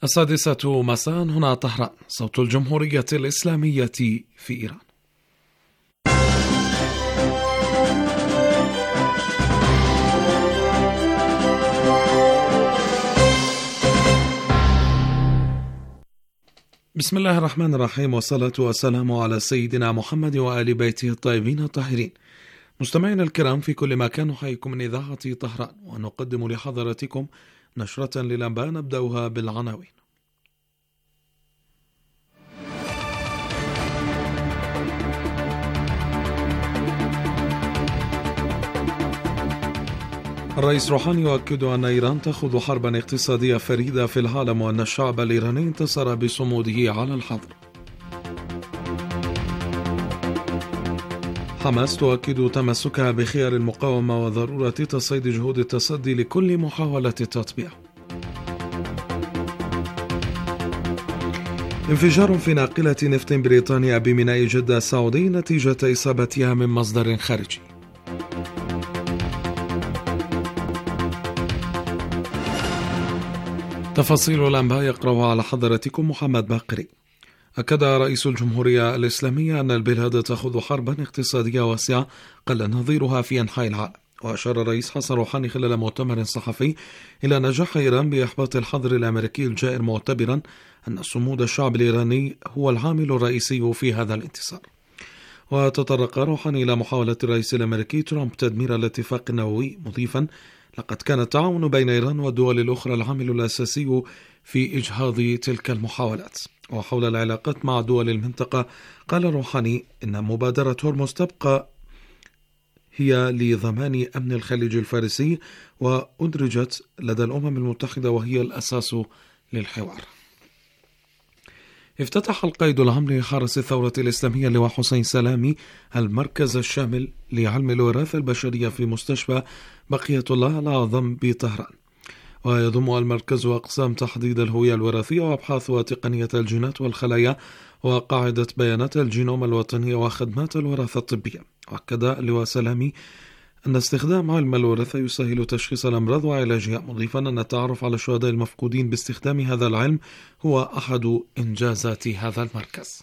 السادسة مساء هنا طهران، صوت الجمهورية الإسلامية في إيران. بسم الله الرحمن الرحيم، والصلاة والسلام على سيدنا محمد وآل بيته الطيبين الطاهرين. مستمعينا الكرام في كل مكان، نحييكم من إذاعة طهران ونقدم لحضراتكم نشرة للأنباء نبدأها بالعناوين. الرئيس روحاني يؤكد أن إيران تخوض حربا اقتصادية فريدة في العالم، وأن الشعب الإيراني انتصر بصموده على الحظر. حماس تؤكد تمسكها بخيار المقاومة وضرورة تصعيد جهود التصدي لكل محاولة تطبيع. انفجار في ناقلة نفط بريطانيا بميناء جدة السعودي نتيجة إصابتها من مصدر خارجي. تفاصيل الأنباء يقرأها على حضراتكم محمد باقري. أكد رئيس الجمهورية الإسلامية أن البلاد تخوض حربا اقتصادية واسعة قل نظيرها في أنحاء العالم. وأشار الرئيس حسن روحاني خلال مؤتمر صحفي إلى نجاح إيران بإحباط الحظر الأمريكي الجائر، معتبرا أن صمود الشعب الإيراني هو العامل الرئيسي في هذا الانتصار. وتطرق روحاني إلى محاولة الرئيس الأمريكي ترامب تدمير الاتفاق النووي، مضيفا: لقد كان التعاون بين إيران والدول الأخرى العامل الأساسي في إجهاض تلك المحاولات. وحول العلاقات مع دول المنطقة، قال روحاني إن مبادرة هرمز تبقى هي لضمان أمن الخليج الفارسي، وأدرجت لدى الأمم المتحدة وهي الأساس للحوار. افتتح القائد العام لحرس الثورة الإسلامية اللواء حسين سلامي المركز الشامل لعلم الوراثة البشرية في مستشفى بقية الله الأعظم بطهران. ويضم المركز أقسام تحديد الهوية الوراثية وأبحاث وتقنية الجينات والخلايا وقاعدة بيانات الجينوم الوطنية وخدمات الوراثة الطبية. وأكد اللواء سلامي أن استخدام علم الوراثة يسهل تشخيص الأمراض وعلاجها، مضيفا أن التعرف على الشهداء المفقودين باستخدام هذا العلم هو أحد إنجازات هذا المركز.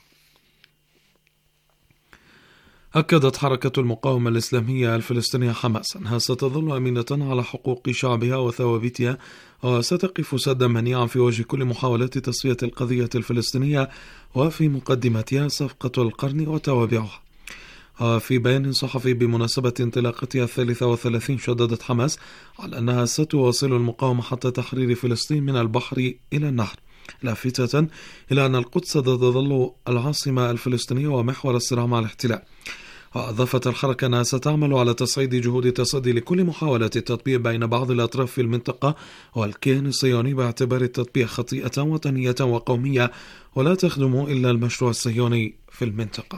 أكدت حركة المقاومة الإسلامية الفلسطينية حماس أنها ستظل أمينة على حقوق شعبها وثوابتها، وستقف سدا منيعا في وجه كل محاولات تصفية القضية الفلسطينية، وفي مقدمتها صفقة القرن وتوابعها. في بيان صحفي بمناسبة انطلاقتها 33 شددت حماس على أنها ستواصل المقاومة حتى تحرير فلسطين من البحر إلى النهر، لافتة إلى أن القدس ستظل العاصمة الفلسطينية ومحور الصراع مع الاحتلال. وأضافت الحركة أنها ستعمل على تصعيد جهود التصدي لكل محاولة التطبيع بين بعض الأطراف في المنطقة والكيان الصهيوني، باعتبار التطبيع خطيئة وطنية وقومية ولا تخدم إلا المشروع الصهيوني في المنطقة.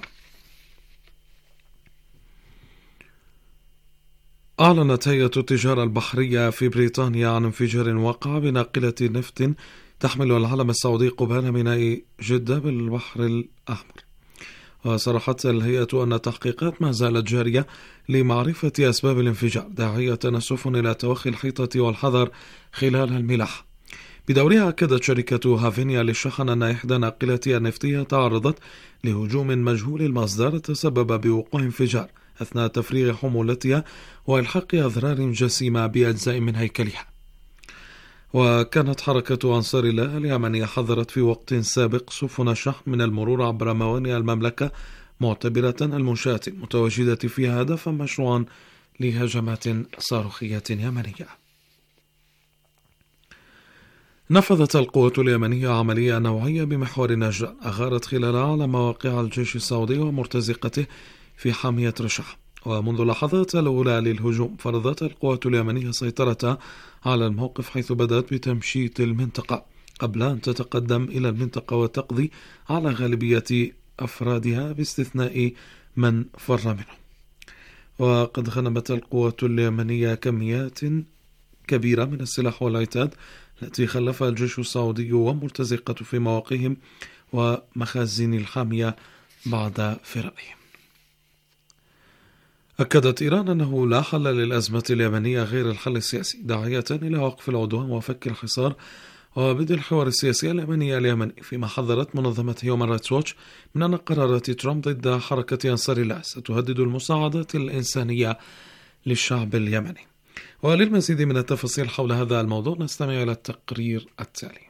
أعلنت هيئة التجارة البحرية في بريطانيا عن انفجار وقع بناقلة نفط تحمل العلم السعودي قبال ميناء جدة بالبحر الأحمر. وصرحت الهيئة أن التحقيقات ما زالت جارية لمعرفة أسباب الانفجار، داعية تنسف إلى توخي الحيطة والحذر خلال الملاحة. بدورها أكدت شركة هافينيا للشحن أن إحدى ناقلاتها النفطية تعرضت لهجوم مجهول المصدر تسبب بوقوع انفجار أثناء تفريغ حمولتها وإلحاق أضرار جسيمة بأجزاء من هيكلها. وكانت حركة أنصار الله اليمنية حذرت في وقت سابق سفن الشحن من المرور عبر موانئ المملكة، معتبرة المنشآت المتواجدة فيها هدفا مشروعا لهجمات صاروخية يمنية. نفذت القوات اليمنية عملية نوعية بمحور نجران أغارت خلالها على مواقع الجيش السعودي ومرتزقته في حامية رشح. ومنذ اللحظات الأولى للهجوم فرضت القوات اليمنية سيطرتها على الموقف، حيث بدأت بتمشيط المنطقة قبل أن تتقدم إلى المنطقة وتقضي على غالبية أفرادها باستثناء من فر منهم. وقد غنمت القوات اليمنية كميات كبيرة من السلاح والعتاد التي خلفها الجيش السعودي ومرتزقة في مواقعهم ومخازن الحامية بعد فرارهم. أكدت إيران أنه لا حل للأزمة اليمنية غير الحل السياسي، داعية إلى وقف العدوان وفك الحصار. وبدء الحوار السياسي اليمني فيما حذرت منظمة هيومان رايتس ووتش من أن قرارات ترامب ضد حركة أنصار الله ستهدد المساعدات الإنسانية للشعب اليمني. وللمزيد من التفاصيل حول هذا الموضوع نستمع إلى التقرير التالي.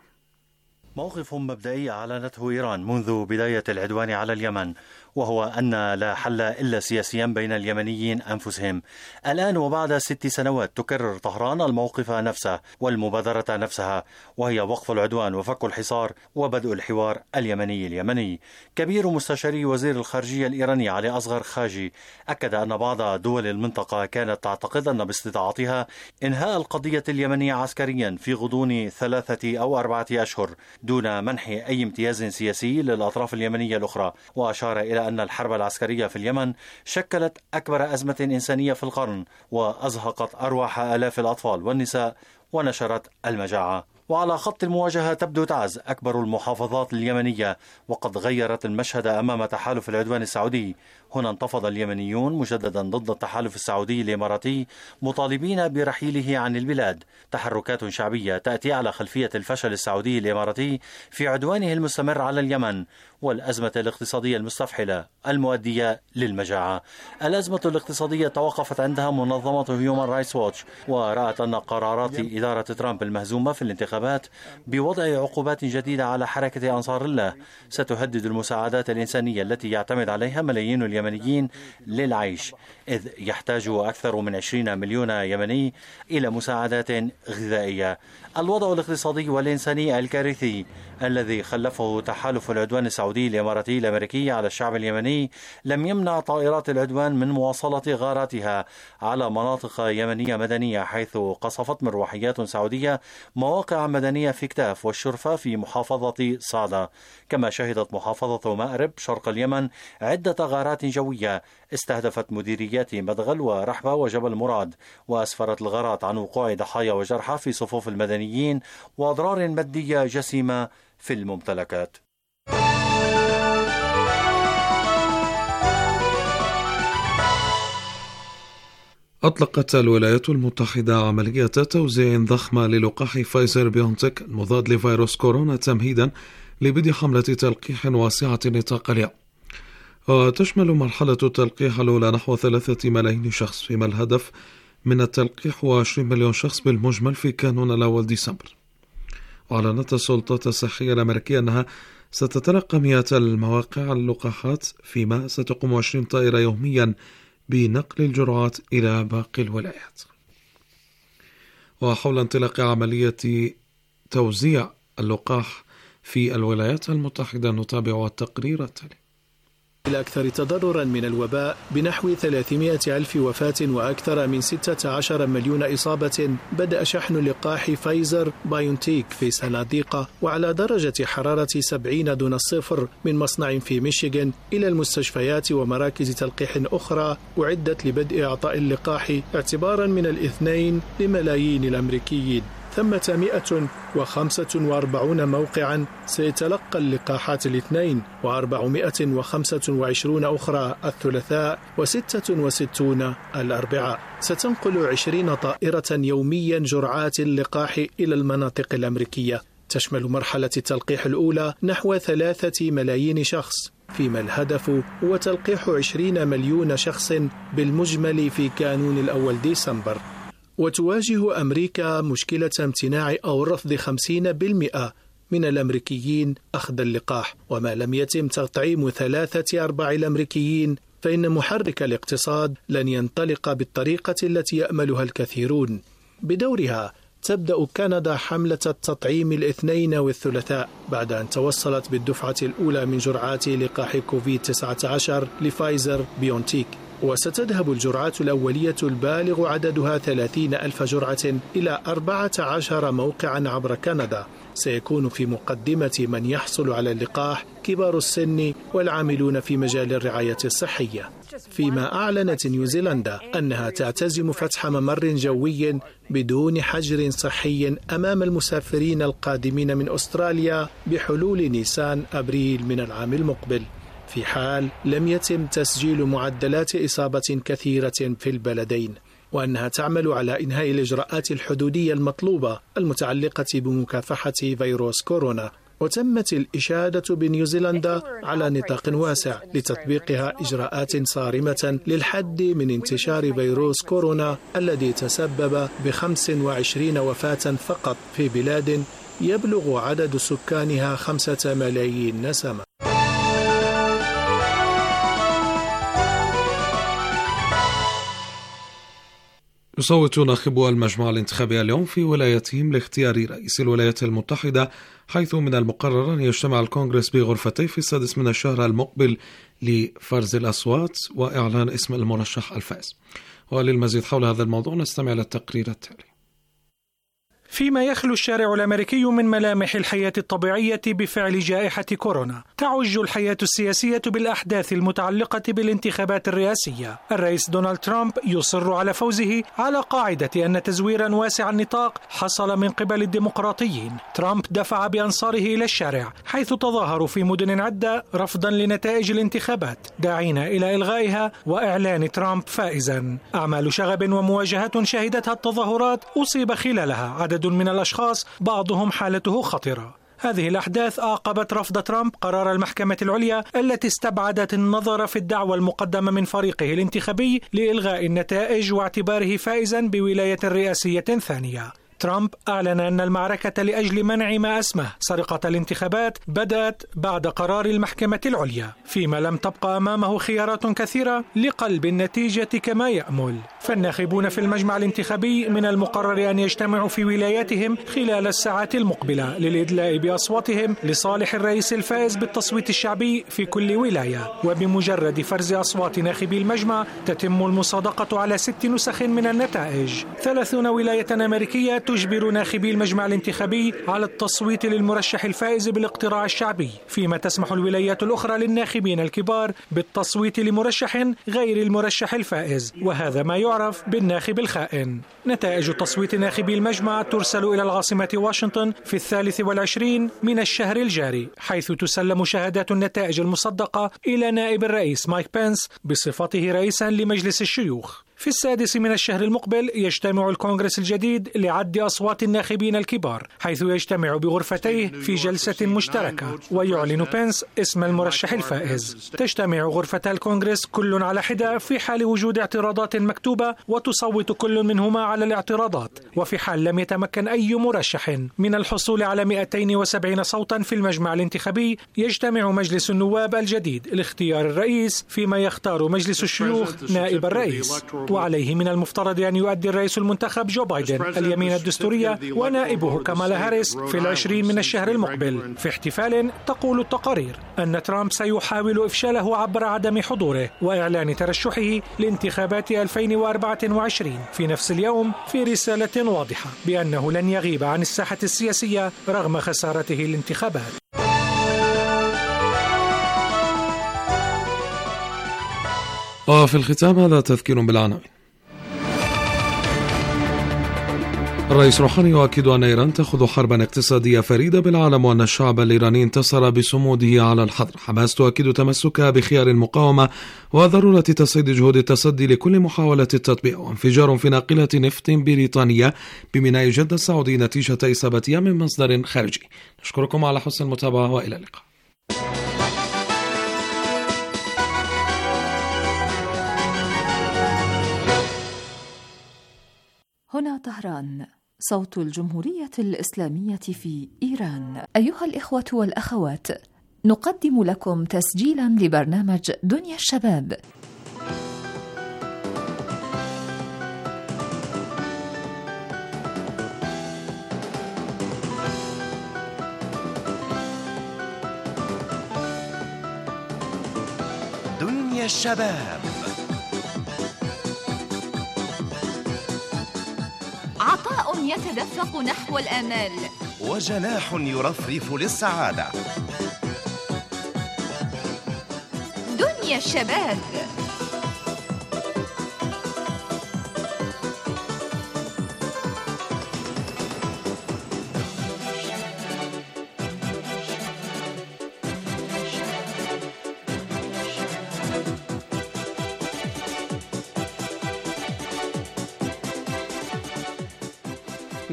موقف مبدئي أعلنته إيران منذ بداية العدوان على اليمن، وهو أن لا حل إلا سياسيا بين اليمنيين أنفسهم. الآن وبعد 6 سنوات تكرر طهران الموقف نفسه والمبادرة نفسها، وهي وقف العدوان وفك الحصار وبدء الحوار اليمني. كبير مستشاري وزير الخارجية الإيراني علي أصغر خاجي أكد أن بعض دول المنطقة كانت تعتقد أن باستطاعتها إنهاء القضية اليمنية عسكريا في غضون 3 أو 4 أشهر دون منح أي امتياز سياسي للأطراف اليمنية الأخرى. وأشار إلى أن الحرب العسكرية في اليمن شكلت أكبر أزمة إنسانية في القرن، وأزهقت أرواح آلاف الأطفال والنساء ونشرت المجاعة. وعلى خط المواجهة تبدو تعز أكبر المحافظات اليمنية، وقد غيرت المشهد أمام تحالف العدوان السعودي. هنا انتفض اليمنيون مجددا ضد التحالف السعودي الإماراتي مطالبين برحيله عن البلاد. تحركات شعبية تأتي على خلفية الفشل السعودي الإماراتي في عدوانه المستمر على اليمن والأزمة الاقتصادية المستفحلة المؤدية للمجاعة. الأزمة الاقتصادية توقفت عندها منظمة هيومان رايتس ووتش، ورأت أن قرارات إدارة ترامب المهزومة في الانتخابات بوضع عقوبات جديدة على حركة أنصار الله ستهدد المساعدات الإنسانية التي يعتمد عليها ملايين اليمنيين للعيش، إذ يحتاج أكثر من 20 مليون يمني إلى مساعدات غذائية. الوضع الاقتصادي والإنساني الكارثي الذي خلفه تحالف العدوان السعودي الإماراتي الأمريكي على الشعب اليمني لم يمنع طائرات العدوان من مواصلة غاراتها على مناطق يمنية مدنية، حيث قصفت مروحيات سعودية مواقع مدنية في كتاف والشرفة في محافظة صعدة. كما شهدت محافظة مأرب شرق اليمن عدة غارات جوية استهدفت مديريات مدغل ورحبة وجبل مراد، وأسفرت الغارات عن وقوع ضحايا وجرحى في صفوف المدنيين وأضرار مادية جسيمة في الممتلكات. أطلقت الولايات المتحدة عملية توزيع ضخمة للقاح فايزر بيونتك المضاد لفيروس كورونا تمهيدا لبدء حملة تلقيح واسعة النطاق اليوم، وتشمل مرحلة التلقيح الأولى نحو 3 ملايين شخص، فيما الهدف من التلقيح 20 مليون شخص بالمجمل في كانون الأول ديسمبر. وأعلنت السلطات الصحية الأمريكية أنها ستتلقى مئات المواقع اللقاحات، فيما ستقوم 20 طائرة يوميا بنقل الجرعات إلى باقي الولايات. وحول انطلاق عملية توزيع اللقاح في الولايات المتحدة نتابع التقرير التالي. الأكثر تضررا من الوباء بنحو 300 ألف وفاة وأكثر من 16 مليون إصابة، بدأ شحن لقاح فايزر بايونتيك في صناديق وعلى درجة حرارة 70 دون الصفر من مصنع في ميشيغان إلى المستشفيات ومراكز تلقيح أخرى أعدت لبدء إعطاء اللقاح اعتبارا من الاثنين لملايين الأمريكيين. ثمة 145 موقعا سيتلقى اللقاحات الاثنين، و425 أخرى الثلاثاء، و66 الأربعاء. ستنقل 20 طائرة يوميا جرعات اللقاح إلى المناطق الأمريكية. تشمل مرحلة التلقيح الأولى نحو 3 ملايين شخص، فيما الهدف هو تلقيح 20 مليون شخص بالمجمل في كانون الأول ديسمبر. وتواجه أمريكا مشكلة امتناع أو رفض 50% من الأمريكيين أخذ اللقاح، وما لم يتم تطعيم 3/4 الأمريكيين فإن محرك الاقتصاد لن ينطلق بالطريقة التي يأملها الكثيرون. بدورها تبدأ كندا حملة التطعيم الاثنين والثلاثاء بعد أن توصلت بالدفعة الأولى من جرعات لقاح كوفيد-19 لفايزر بيونتيك، وستذهب الجرعات الأولية البالغ عددها 30 ألف جرعة إلى 14 موقعا عبر كندا. سيكون في مقدمة من يحصل على اللقاح كبار السن والعاملون في مجال الرعاية الصحية. فيما أعلنت نيوزيلندا أنها تعتزم فتح ممر جوي بدون حجر صحي أمام المسافرين القادمين من أستراليا بحلول نيسان أبريل من العام المقبل، في حال لم يتم تسجيل معدلات إصابة كثيرة في البلدين. وأنها تعمل على إنهاء الإجراءات الحدودية المطلوبة المتعلقة بمكافحة فيروس كورونا. وتمت الإشادة بنيوزيلندا على نطاق واسع لتطبيقها إجراءات صارمة للحد من انتشار فيروس كورونا الذي تسبب ب25 وفاة فقط في بلاد يبلغ عدد سكانها 5 ملايين نسمة. يصوت ناخبو المجمع الانتخابي اليوم في ولايتهم لاختيار رئيس الولايات المتحدة، حيث من المقرر أن يجتمع الكونغرس بغرفتي في 6 من الشهر المقبل لفرز الأصوات وإعلان اسم المرشح الفائز. وللمزيد حول هذا الموضوع نستمع إلى التقرير التالي. فيما يخلو الشارع الأمريكي من ملامح الحياة الطبيعية بفعل جائحة كورونا، تعج الحياة السياسية بالأحداث المتعلقة بالانتخابات الرئاسية. الرئيس دونالد ترامب يصر على فوزه على قاعدة أن تزويرا واسع النطاق حصل من قبل الديمقراطيين. ترامب دفع بأنصاره إلى الشارع، حيث تظاهروا في مدن عدة رفضا لنتائج الانتخابات، داعين إلى إلغائها وإعلان ترامب فائزا. أعمال شغب ومواجهات شهدتها التظاهرات أصيب خلالها عدد من الأشخاص بعضهم حالته خطرة. هذه الأحداث أعقبت رفض ترامب قرار المحكمة العليا التي استبعدت النظر في الدعوى المقدمة من فريقه الانتخابي لإلغاء النتائج واعتباره فائزا بولاية رئاسية ثانية. ترامب أعلن أن المعركة لأجل منع ما أسمه سرقة الانتخابات بدأت بعد قرار المحكمة العليا، فيما لم تبقى أمامه خيارات كثيرة لقلب النتيجة كما يأمل. فالناخبون في المجمع الانتخابي من المقرر أن يجتمعوا في ولاياتهم خلال الساعات المقبلة للإدلاء بأصواتهم لصالح الرئيس الفائز بالتصويت الشعبي في كل ولاية. وبمجرد فرز أصوات ناخبي المجمع تتم المصادقة على 6 نسخ من النتائج. 30 ولاية أمريكية تجبر ناخبي المجمع الانتخابي على التصويت للمرشح الفائز بالاقتراع الشعبي، فيما تسمح الولايات الأخرى للناخبين الكبار بالتصويت لمرشح غير المرشح الفائز، وهذا ما يعرف بالناخب الخائن. نتائج تصويت ناخبي المجمع ترسل إلى العاصمة واشنطن في 23 من الشهر الجاري، حيث تسلم شهادات النتائج المصدقة إلى نائب الرئيس مايك بنس بصفته رئيسا لمجلس الشيوخ. في 6 من الشهر المقبل يجتمع الكونغرس الجديد لعد أصوات الناخبين الكبار، حيث يجتمع بغرفتيه في جلسة مشتركة ويعلن بنس اسم المرشح الفائز. تجتمع غرفتا الكونغرس كل على حدة في حال وجود اعتراضات مكتوبة، وتصوت كل منهما على الاعتراضات. وفي حال لم يتمكن أي مرشح من الحصول على 270 صوتا في المجمع الانتخابي، يجتمع مجلس النواب الجديد لاختيار الرئيس، فيما يختار مجلس الشيوخ نائب الرئيس. وعليه من المفترض أن يؤدي الرئيس المنتخب جو بايدن اليمين الدستورية ونائبه كامالا هاريس في 20 من الشهر المقبل، في احتفال تقول التقارير أن ترامب سيحاول إفشاله عبر عدم حضوره وإعلان ترشحه لانتخابات 2024 في نفس اليوم، في رسالة واضحة بأنه لن يغيب عن الساحة السياسية رغم خسارته الانتخابات. وفي الختام هذا تذكير بالعناوين. الرئيس روحاني يؤكد أن إيران تأخذ حربا اقتصادية فريدة بالعالم وأن الشعب الإيراني انتصر بصموده على الحظر. حماس تؤكد تمسكها بخيار المقاومة وضرورة تصعيد جهود التصدي لكل محاولة التطبيع. وانفجار في ناقلة نفط بريطانية بميناء جدة السعودي نتيجة إصابتها من مصدر خارجي. نشكركم على حسن المتابعة وإلى اللقاء. هنا طهران، صوت الجمهورية الإسلامية في إيران. أيها الإخوة والأخوات، نقدم لكم تسجيلا لبرنامج دنيا الشباب. دنيا الشباب، عطاء يتدفق نحو الآمال، وجناح يرفرف للسعادة. دنيا الشباب.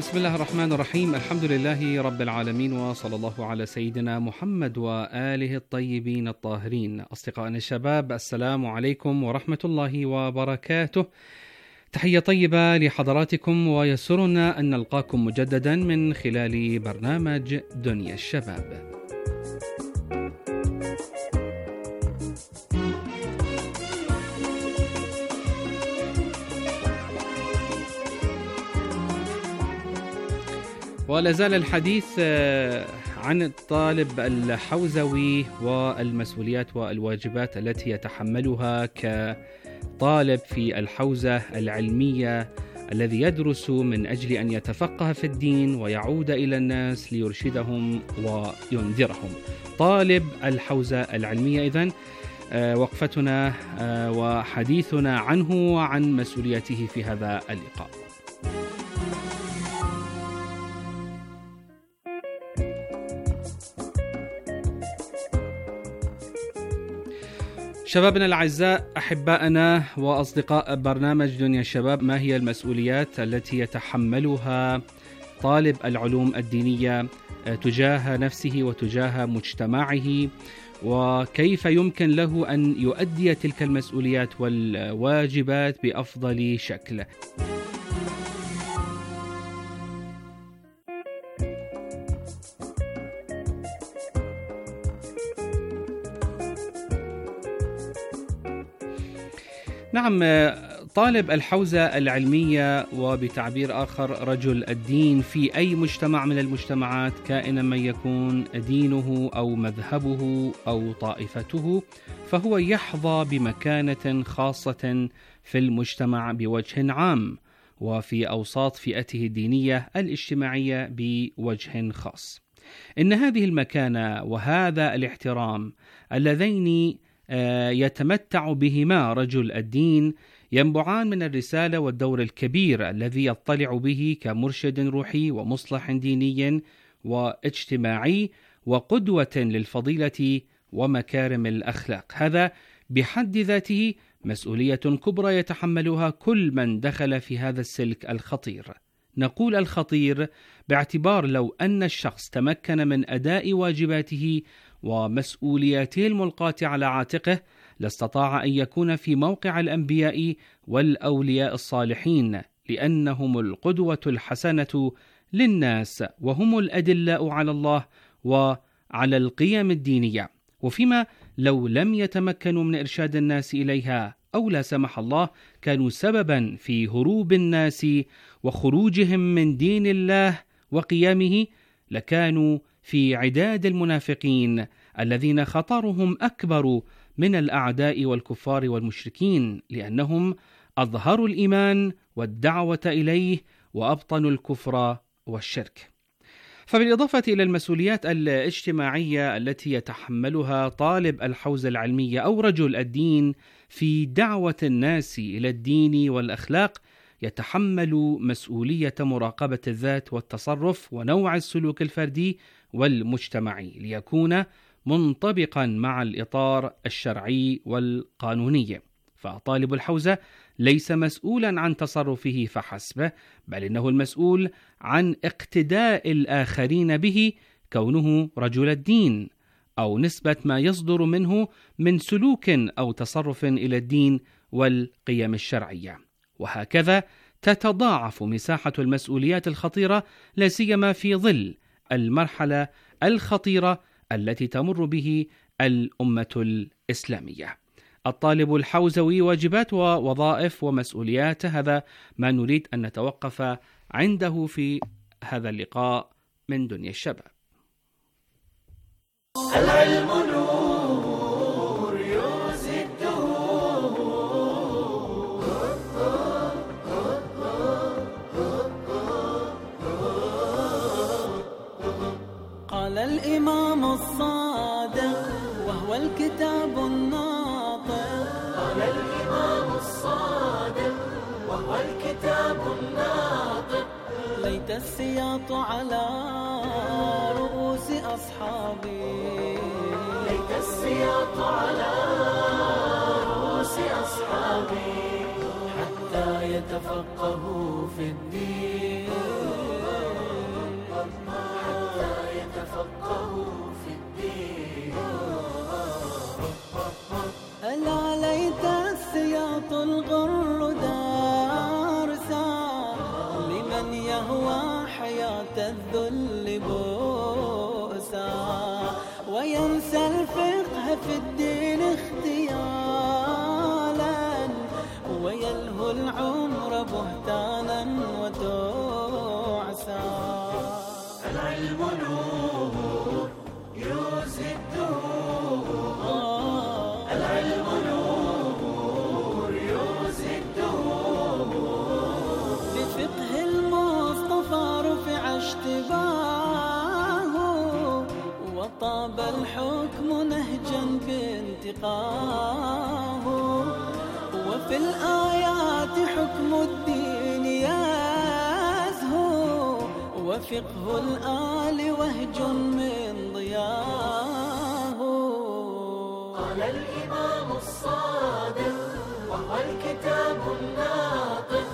بسم الله الرحمن الرحيم. الحمد لله رب العالمين، وصلى الله على سيدنا محمد وآله الطيبين الطاهرين. أصدقائنا الشباب، السلام عليكم ورحمة الله وبركاته. تحية طيبة لحضراتكم، ويسرنا أن نلقاكم مجددا من خلال برنامج دنيا الشباب. ولا زال الحديث عن الطالب الحوزوي والمسؤوليات والواجبات التي يتحملها كطالب في الحوزة العلمية الذي يدرس من أجل أن يتفقه في الدين ويعود إلى الناس ليرشدهم وينذرهم. طالب الحوزة العلمية إذن وقفتنا وحديثنا عنه وعن مسؤولياته في هذا اللقاء. شبابنا الأعزاء، أحبائنا وأصدقاء برنامج دنيا الشباب، ما هي المسؤوليات التي يتحملها طالب العلوم الدينية تجاه نفسه وتجاه مجتمعه، وكيف يمكن له أن يؤدي تلك المسؤوليات والواجبات بأفضل شكل؟ نعم، طالب الحوزة العلمية وبتعبير آخر رجل الدين في أي مجتمع من المجتمعات، كائنا من يكون دينه أو مذهبه أو طائفته، فهو يحظى بمكانة خاصة في المجتمع بوجه عام، وفي أوساط فئته الدينية الاجتماعية بوجه خاص. إن هذه المكانة وهذا الاحترام اللذين يتمتع بهما رجل الدين ينبعان من الرسالة والدور الكبير الذي يطلع به كمرشد روحي ومصلح ديني واجتماعي وقدوة للفضيلة ومكارم الأخلاق. هذا بحد ذاته مسؤولية كبرى يتحملها كل من دخل في هذا السلك الخطير. نقول الخطير باعتبار لو أن الشخص تمكن من أداء واجباته ومسؤولياته الملقاة على عاتقه لاستطاع أن يكون في موقع الأنبياء والأولياء الصالحين، لأنهم القدوة الحسنة للناس وهم الأدلاء على الله وعلى القيم الدينية. وفيما لو لم يتمكنوا من إرشاد الناس إليها أو لا سمح الله كانوا سببا في هروب الناس وخروجهم من دين الله وقيامه، لكانوا في عداد المنافقين الذين خطرهم أكبر من الأعداء والكفار والمشركين، لأنهم أظهروا الإيمان والدعوة إليه وأبطنوا الكفر والشرك. فبالإضافة إلى المسؤوليات الاجتماعية التي يتحملها طالب الحوزة العلمية أو رجل الدين في دعوة الناس إلى الدين والأخلاق، يتحمل مسؤولية مراقبة الذات والتصرف ونوع السلوك الفردي والمجتمعي ليكون منطبقا مع الإطار الشرعي والقانوني. فطالب الحوزة ليس مسؤولا عن تصرفه فحسب، بل إنه المسؤول عن اقتداء الآخرين به كونه رجل الدين، أو نسبة ما يصدر منه من سلوك أو تصرف إلى الدين والقيم الشرعية. وهكذا تتضاعف مساحة المسؤوليات الخطيرة، لا سيما في ظل المرحلة الخطيرة التي تمر به الأمة الإسلامية. الطالب الحوزوي واجبات ووظائف ومسؤوليات، هذا ما نريد أن نتوقف عنده في هذا اللقاء من دنيا الشباب. العلم نور يرزي الدهور، قال الإمام الصادق وهو الكتاب الناطق، قال الإمام الصادق وهو الكتاب الناطق، ليت السياط على رؤوس أصحابي، ليت السياط على رؤوس أصحابي، حتى يتفقهوا في الدين. في الدين اختيالا ويلهو العمر بهتانا وتعسا. العلم نور يوزي الدهور، العلم نور يوزي الدهور. بفقه المصطفى رفع اشتباهه وطاب الحكم نهجا بانتقاه. وفي الآيات حكم الدين يزهو وفقه الآل وهج من ضياه. قال الإمام الصادق وهو الكتاب الناطق.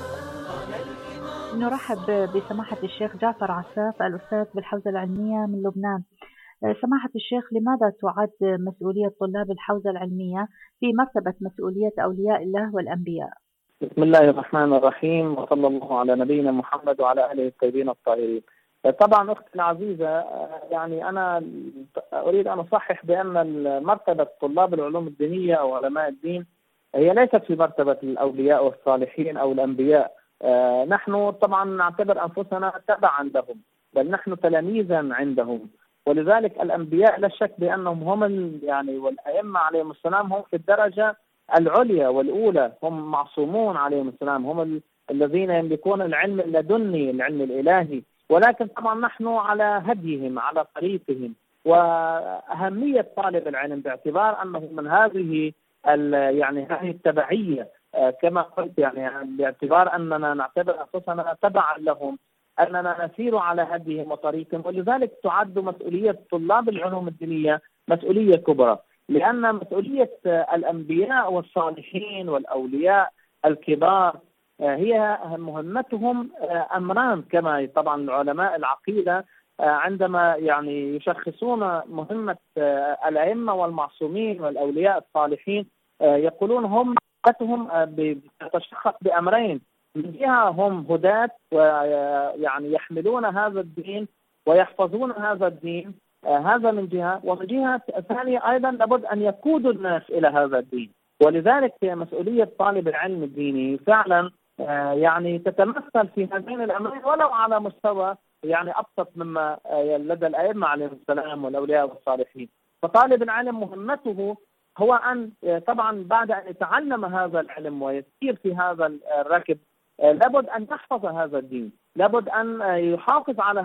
نرحب بسماحة الشيخ جعفر عساف الأستاذ بالحوزة العلمية من لبنان. سماحة الشيخ، لماذا تعد مسؤولية طلاب الحوزة العلمية في مرتبة مسؤولية أولياء الله والأنبياء؟ بسم الله الرحمن الرحيم، وصلى الله على نبينا محمد وعلى آله الطيبين الطاهرين. طبعا أختي العزيزة، يعني أنا أريد أن أصحح بأن مرتبة طلاب العلوم الدينية أو علماء الدين هي ليست في مرتبة الأولياء والصالحين أو الأنبياء. نحن طبعا نعتبر أنفسنا تبعا لهم، بل نحن تلاميذا عندهم. ولذلك الأنبياء لا شك بأنهم هم يعني والأئمة عليهم السلام هم في الدرجة العليا والأولى، هم معصومون عليهم السلام، هم الذين يملكون العلم اللدني، العلم الإلهي. ولكن طبعا نحن على هديهم، على طريقهم. وأهمية طالب العلم باعتبار أنه من هذه يعني هذه التبعية، كما قلت، يعني باعتبار أننا نعتبر أنفسنا تبعا لهم، أننا نسير على هديهم وطريقهم. ولذلك تعد مسؤولية طلاب العلوم الدينية مسؤولية كبرى، لأن مسؤولية الأنبياء والصالحين والأولياء الكبار هي مهمتهم أمران، كما طبعا العلماء العقيدة عندما يعني يشخصون مهمة الأئمة والمعصومين والأولياء الصالحين يقولون هم تتشخص بأمرين: من جهة هم هداة ويعني يحملون هذا الدين ويحفظون هذا الدين، هذا من جهة، ومن جهة ثانية أيضا لابد أن يقودوا الناس إلى هذا الدين. ولذلك مسؤولية طالب العلم الديني فعلا يعني تتمثل في هذين الأمرين، ولو على مستوى يعني أبسط مما لدى الأئمة عليهم السلام والأولياء والصالحين. فطالب العلم مهمته هو أن طبعا بعد أن يتعلم هذا العلم ويسير في هذا الركب لابد أن يحفظ هذا الدين، لابد أن يحافظ على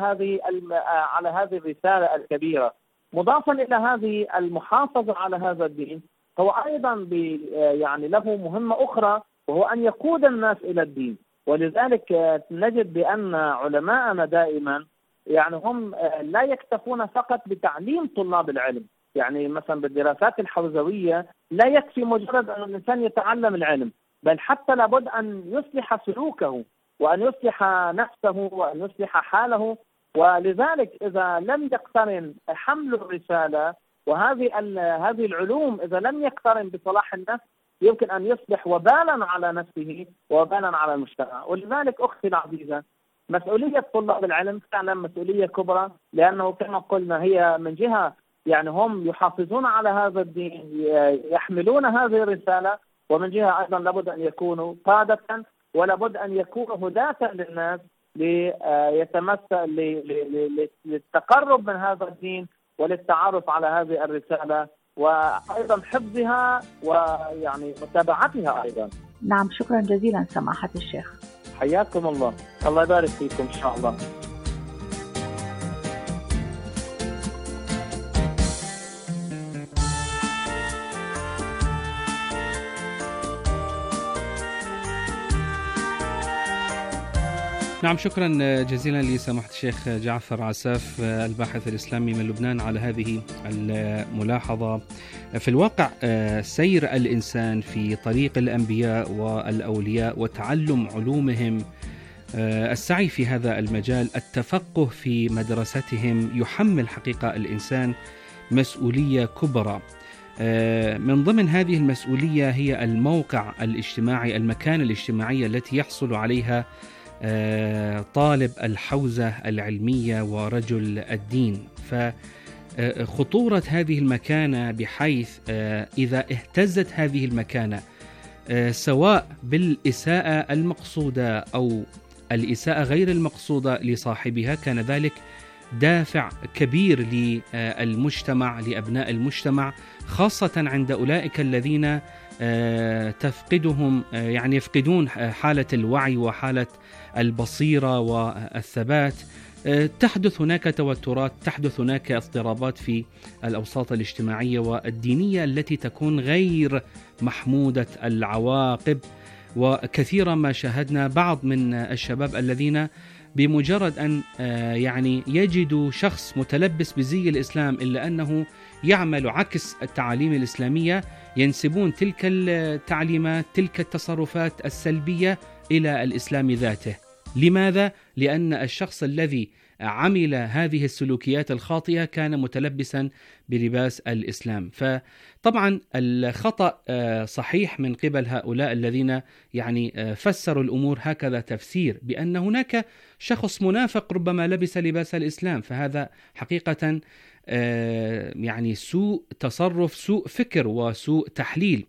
هذه الرسالة الكبيرة. مضافا إلى هذه المحافظة على هذا الدين هو أيضا يعني له مهمة أخرى، وهو أن يقود الناس إلى الدين. ولذلك نجد بأن علماءنا دائما يعني هم لا يكتفون فقط بتعليم طلاب العلم. يعني مثلا بالدراسات الحوزوية لا يكفي مجرد أن الإنسان يتعلم العلم، بل حتى لابد أن يصلح سلوكه وأن يصلح نفسه وأن يصلح حاله. ولذلك إذا لم يقترن حمل الرسالة وهذه العلوم، إذا لم يقترن بصلاح النفس، يمكن أن يصبح وبالا على نفسه وبالا على المجتمع. ولذلك أختي العزيزة، مسؤولية طلاب العلم فعلا مسؤولية كبرى، لأنه كما قلنا هي من جهة يعني هم يحافظون على هذا الدين، يحملون هذه الرسالة، ومن جهة أيضا لابد أن يكونوا قادة، ولابد أن يكونوا هداة للناس للتقرب من هذا الدين وللتعرف على هذه الرسالة، وأيضا حفظها ويعني متابعتها أيضا. نعم، شكرا جزيلا سماحة الشيخ. حياكم الله، الله يبارك فيكم إن شاء الله. نعم، شكرا جزيلا لسماحة الشيخ جعفر عساف الباحث الإسلامي من لبنان على هذه الملاحظة. في الواقع سير الإنسان في طريق الأنبياء والأولياء وتعلم علومهم، السعي في هذا المجال، التفقه في مدرستهم، يحمل حقيقة الإنسان مسؤولية كبرى. من ضمن هذه المسؤولية هي الموقع الاجتماعي، المكانة الاجتماعية التي يحصل عليها طالب الحوزة العلمية ورجل الدين. خطورة هذه المكانة، بحيث إذا اهتزت هذه المكانة سواء بالإساءة المقصودة أو الإساءة غير المقصودة لصاحبها، كان ذلك دافع كبير للمجتمع، لأبناء المجتمع، خاصة عند أولئك الذين تفقدهم يعني يفقدون حالة الوعي وحالة البصيرة والثبات. تحدث هناك توترات، تحدث هناك اضطرابات في الأوساط الاجتماعية والدينية التي تكون غير محمودة العواقب. وكثيرا ما شاهدنا بعض من الشباب الذين بمجرد أن يعني يجدوا شخص متلبس بزي الإسلام إلا أنه يعمل عكس التعاليم الإسلامية، ينسبون تلك التعليمات، تلك التصرفات السلبية إلى الإسلام ذاته. لماذا؟ لأن الشخص الذي عمل هذه السلوكيات الخاطئة كان متلبسا بلباس الإسلام. فطبعا الخطأ صحيح من قبل هؤلاء الذين يعني فسروا الأمور هكذا تفسير، بأن هناك شخص منافق ربما لبس لباس الإسلام، فهذا حقيقة يعني سوء تصرف، سوء فكر وسوء تحليل.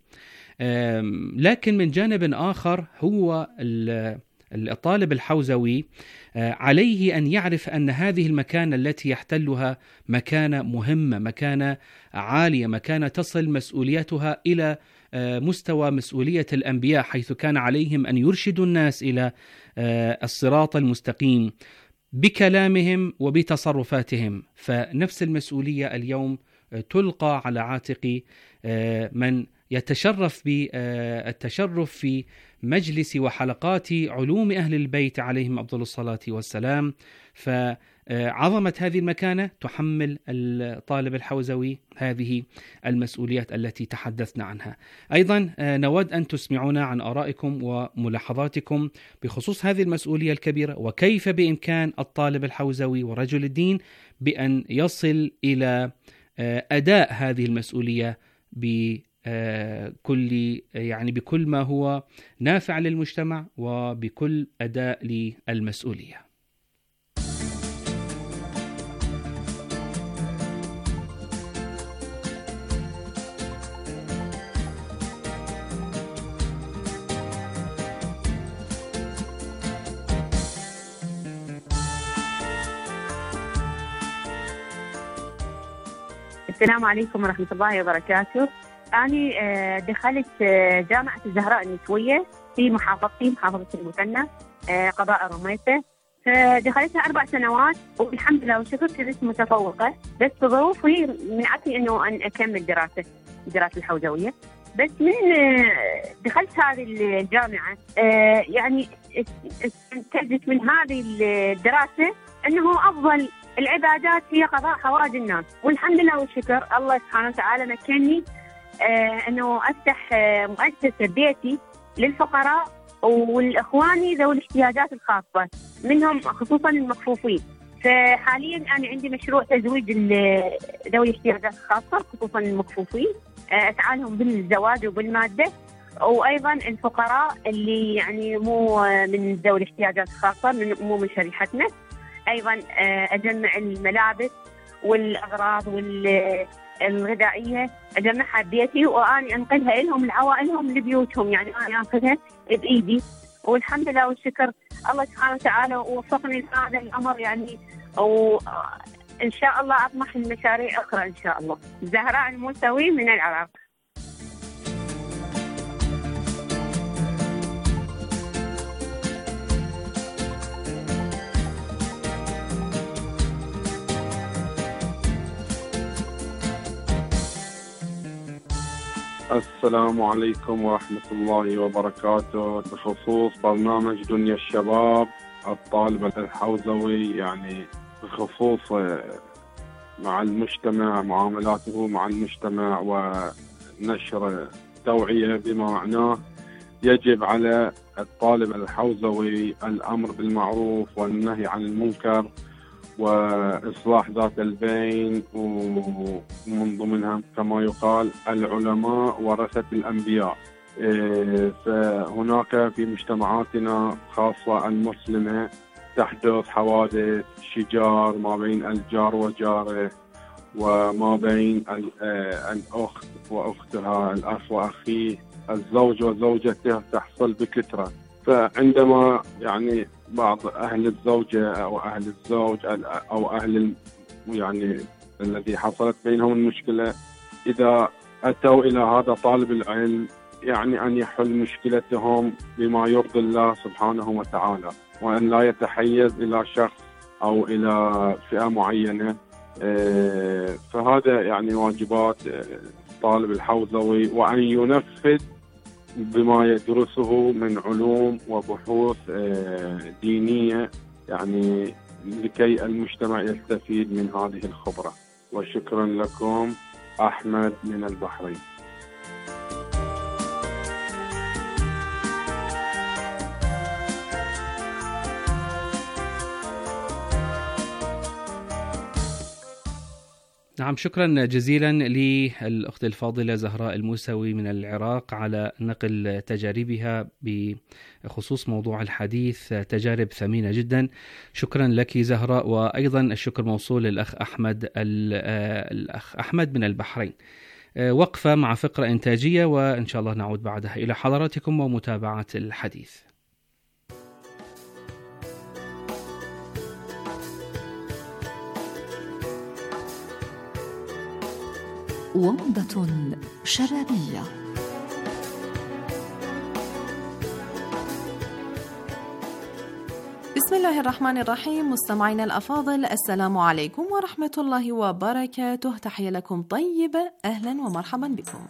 لكن من جانب آخر هو الطالب الحوزوي عليه أن يعرف أن هذه المكانة التي يحتلها مكانة مهمة، مكانة عالية، مكانة تصل مسؤوليتها إلى مستوى مسؤولية الأنبياء، حيث كان عليهم أن يرشدوا الناس إلى الصراط المستقيم بكلامهم وبتصرفاتهم. فنفس المسؤولية اليوم تلقى على عاتق من يتشرف بالتشرف في مجلس وحلقات علوم أهل البيت عليهم أفضل الصلاة والسلام. فعظمة هذه المكانة تحمل الطالب الحوزوي هذه المسؤوليات التي تحدثنا عنها. أيضا نود أن تسمعونا عن آرائكم وملاحظاتكم بخصوص هذه المسؤولية الكبيرة، وكيف بإمكان الطالب الحوزوي ورجل الدين بأن يصل إلى أداء هذه المسؤولية بكل ما هو نافع للمجتمع وبكل أداء للمسؤولية. السلام عليكم ورحمة الله وبركاته. أنا دخلت جامعة الزهراء النسوية في محافظة المثنى قضاء رميته، فدخلتها 4 سنوات والحمد لله والشكر كنت متفوقة، بس ظروفي منعتني إنه أن أكمل دراسة الحوزوية. بس من دخلت هذه الجامعة يعني استنتجت من هذه الدراسة أنه أفضل العبادات هي قضاء حوائج الناس، والحمد لله والشكر الله سبحانه وتعالى مكنني أنه أفتح مؤسسة بيتي للفقراء والإخواني ذوي الاحتياجات الخاصة، منهم خصوصا المكفوفين. فحاليا أنا عندي مشروع تزويج ذوي الاحتياجات الخاصة خصوصا المكفوفين، أسعالهم بالزواج وبالمادة، وأيضا الفقراء اللي يعني مو من ذوي الاحتياجات الخاصة، مو من شريحتنا. أيضا أجمع الملابس والأغراض الغذائية أجمعها ببيتي وأنا أنقلها لهم لعوائلهم لبيوتهم، يعني أنا أنقلها بإيدي، والحمد لله والشكر الله سبحانه وتعالى ووفقني لهذا الأمر يعني، وإن شاء الله أطمح لمشاريع أخرى إن شاء الله. زهراء الموسوي من العراق. السلام عليكم ورحمة الله وبركاته. بخصوص برنامج دنيا الشباب، الطالب الحوزوي يعني بخصوص مع المجتمع، معاملاته مع المجتمع ونشر توعية بما معناه، يجب على الطالب الحوزوي الأمر بالمعروف والنهي عن المنكر وإصلاح ذات البين، ومن ضمنها كما يقال العلماء ورثة الأنبياء. فهناك في مجتمعاتنا خاصة المسلمة تحدث حوادث شجار ما بين الجار وجاره، وما بين الأخت وأختها، الأخ وأخيه، الزوج وزوجته تحصل بكثرة. فعندما يعني بعض أهل الزوجة أو أهل الزوج أو أهل يعني الذي حصلت بينهم المشكلة، إذا أتوا إلى هذا طالب العلم يعني أن يحل مشكلتهم بما يرضي الله سبحانه وتعالى، وأن لا يتحيز إلى شخص أو إلى فئة معينة. فهذا يعني واجبات طالب الحوزوي، وأن ينفذ بما يدرسه من علوم وبحوث دينية، يعني لكي المجتمع يستفيد من هذه الخبرة. وشكرا لكم. أحمد من البحرين. نعم، شكرا جزيلا للأخت الفاضلة زهراء الموسوي من العراق على نقل تجاربها بخصوص موضوع الحديث، تجارب ثمينة جدا. شكرا لك زهراء، وأيضا الشكر موصول للأخ أحمد من البحرين. وقفة مع فقرة إنتاجية، وإن شاء الله نعود بعدها إلى حضراتكم ومتابعة الحديث. ومضة شبابية. بسم الله الرحمن الرحيم. مستمعينا الأفاضل، السلام عليكم ورحمة الله وبركاته. تحية لكم طيبة، أهلا ومرحبا بكم.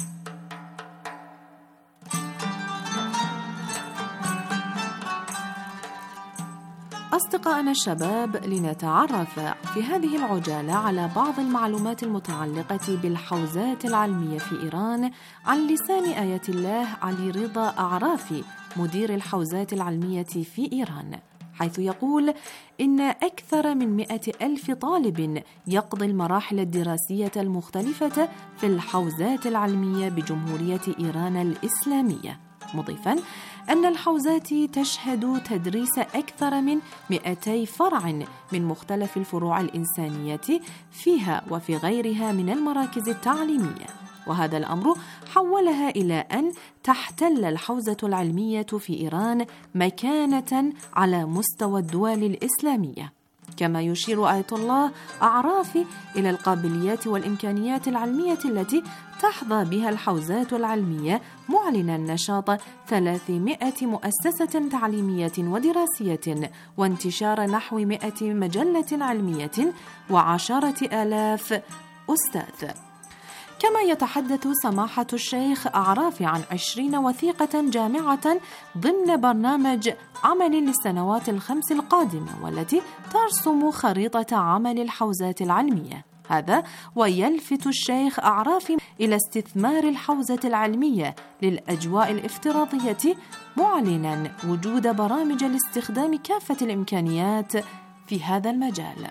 أصدقائنا الشباب، لنتعرف في هذه العجالة على بعض المعلومات المتعلقة بالحوزات العلمية في إيران عن لسان آية الله علي رضا أعرافي، مدير الحوزات العلمية في إيران، حيث يقول إن أكثر من 100,000 طالب يقضي المراحل الدراسية المختلفة في الحوزات العلمية بجمهورية إيران الإسلامية، مضيفاً أن الحوزات تشهد تدريس أكثر من 200 فرع من مختلف الفروع الإنسانية فيها وفي غيرها من المراكز التعليمية، وهذا الأمر حولها إلى أن تحتل الحوزة العلمية في إيران مكانة على مستوى الدول الإسلامية. كما يشير آية الله أعرافي إلى القابليات والإمكانيات العلمية التي تحظى بها الحوزات العلمية، معلنا نشاط 300 مؤسسة تعليمية ودراسية، وانتشار نحو 100 مجلة علمية، و10,000 أستاذ. كما يتحدث سماحة الشيخ أعرافي عن 20 وثيقة جامعة ضمن برنامج عمل للسنوات ال5 القادمة، والتي ترسم خريطة عمل الحوزات العلمية. هذا ويلفت الشيخ أعرافي إلى استثمار الحوزة العلمية للأجواء الافتراضية، معلنا وجود برامج لاستخدام كافة الإمكانيات في هذا المجال.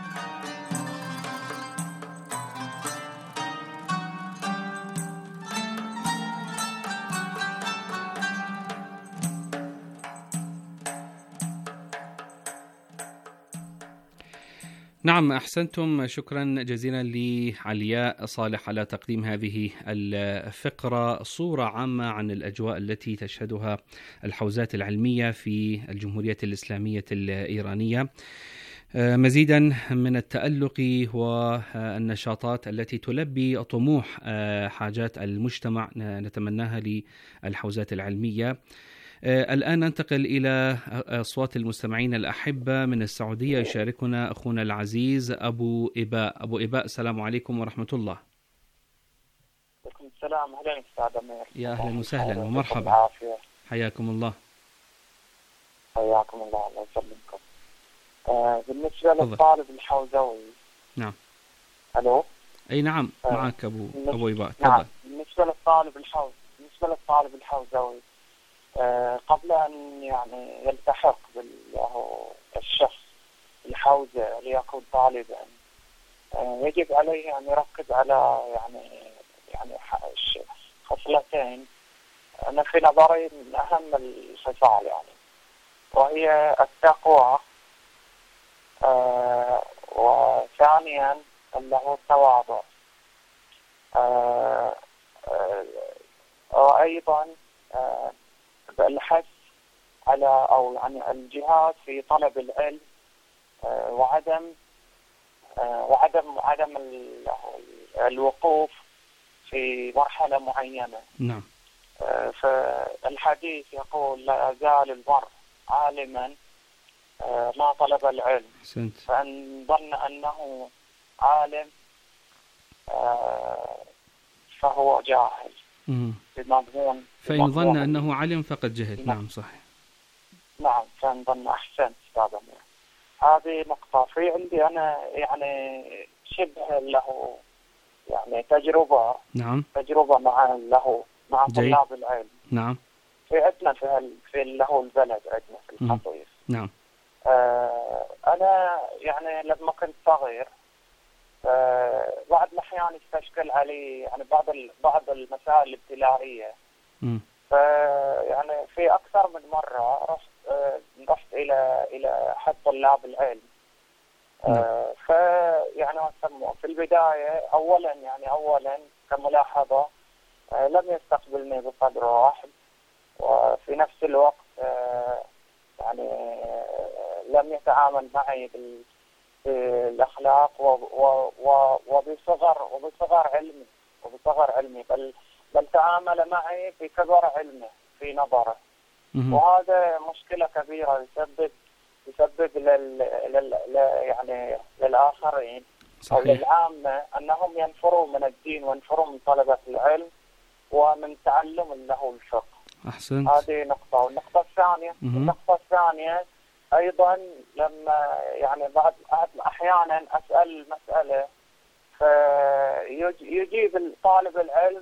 نعم، أحسنتم. شكرا جزيلا لعلياء صالح على تقديم هذه الفقرة، صورة عامة عن الأجواء التي تشهدها الحوزات العلمية في الجمهورية الإسلامية الإيرانية، مزيدا من التألق والنشاطات التي تلبي طموح حاجات المجتمع نتمناها للحوزات العلمية. الآن ننتقل إلى أصوات المستمعين الأحبة من السعودية. يشاركنا أخونا العزيز أبو إباء. أبو إباء، السلام عليكم ورحمة الله. وعليكم السلام. أهلا أستاذ أمير. يا أهلا وسهلا ومرحبا، حياكم الله. حياكم الله، الله يسلمكم. بالنسبة للطالب الحوزوي. نعم. ألو. أي نعم، معك أبو إباء، تفضل. نعم. بالنسبة للطالب الحوزوي قبل أن يعني يلتحق بالشخص الحوزة ليكون طالبا، يجب عليه أن يركز على يعني خصلتين أنا في نظري من أهم الخصال، يعني وهي التقوى، وثانيا اللي هو التواضع. وأيضا الحث على أو يعني الجهاد في طلب العلم، وعدم الوقوف في مرحلة معينة. نعم. فالحديث يقول لا يزال المرء عالما ما طلب العلم. فإن ظن أنه عالم فهو جاهل بمضمون. فإن ظن أنه علم فقد جهل. نعم صحيح. نعم، فإن ظن. أحسنت أستاذ. هذه نقطة. في عندي أنا يعني شبه له يعني تجربة. نعم. تجربة مع طلاب العلم. نعم. في عندنا في له البلد عندنا في الخطيف. نعم. أنا يعني لما كنت صغير بعض الأحيان يستشكل علي يعني بعض المسائل الابتلائية. يعني في أكثر من مرة رحت إلى أحد طلاب العلم. فيعني في البداية أولا كملاحظة لم يستقبلني بقدر رحب، وفي نفس الوقت يعني لم يتعامل معي بالأخلاق وبصغر علمي بل تعامل معي بكبر علمه في نظره. وهذا مشكلة كبيرة يسبب يعني للآخرين أو للعامة أنهم ينفروا من الدين وينفروا من طلبة العلم ومن تعلم له الفقه. أحسنت. هذه نقطة. والنقطة الثانية أيضا لما يعني بعض أحيانا أسأل مسألة فيجيب طالب العلم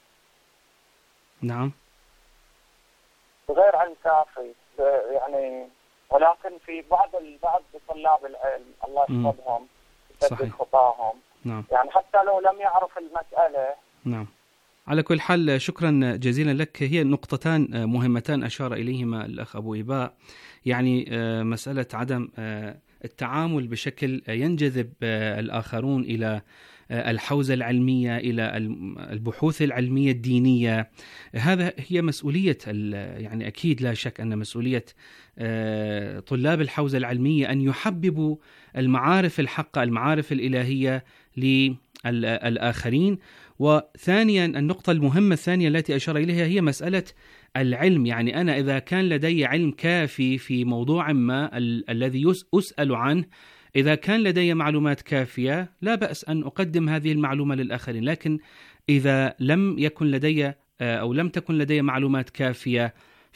نعم بغير علم كافي يعني. ولكن في بعض طلاب العلم الله يحفظهم يسدد خطاهم. نعم. يعني حتى لو لم يعرف المسألة. نعم. على كل حال شكرا جزيلا لك. هي نقطتان مهمتان أشار إليهما الأخ أبو إباء، يعني مسألة عدم التعامل بشكل ينجذب الآخرون إلى الحوزة العلمية، إلى البحوث العلمية الدينية. هذا هي مسؤولية يعني أكيد لا شك أن مسؤولية طلاب الحوزة العلمية أن يحببوا المعارف الحقة، المعارف الإلهية للآخرين. وثانيا النقطة المهمة الثانية التي أشار إليها هي مسألة العلم. يعني أنا إذا كان لدي علم كافي في موضوع ما الذي أسأل عنه، إذا كان لدي معلومات كافية لا بأس أن أقدم هذه المعلومة للآخرين. لكن إذا لم يكن لدي أو لم تكن لدي معلومات كافية،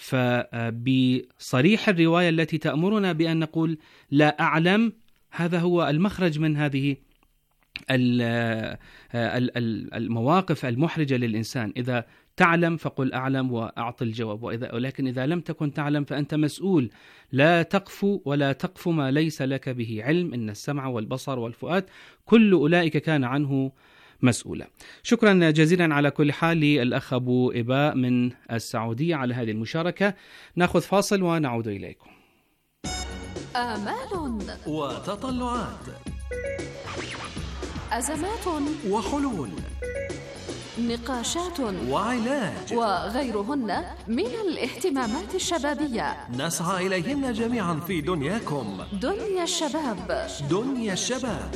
فبصريح الرواية التي تأمرنا بأن نقول لا أعلم، هذا هو المخرج من هذه المواقف المحرجة للإنسان. إذا تعلم فقل أعلم وأعطي الجواب، ولكن إذا لم تكن تعلم فأنت مسؤول. لا تقف ولا تقف ما ليس لك به علم، إن السمع والبصر والفؤاد كل أولئك كان عنه مسؤولا. شكرا جزيلا على كل حال للأخ أبو إباء من السعودية على هذه المشاركة. نأخذ فاصل ونعود إليكم. آمال وتطلعات، أزمات وحلول، نقاشات وعلاج وغيرهن من الاهتمامات الشبابية نسعى إليهن جميعا في دنياكم. دنيا الشباب. دنيا الشباب.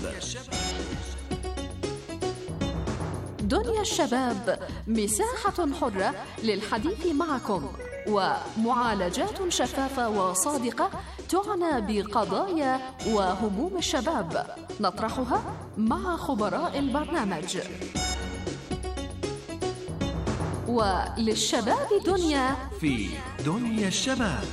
دنيا الشباب مساحة حرة للحديث معكم، ومعالجات شفافة وصادقة تعنى بقضايا وهموم الشباب نطرحها مع خبراء البرنامج. وللشباب دنيا في دنيا الشباب.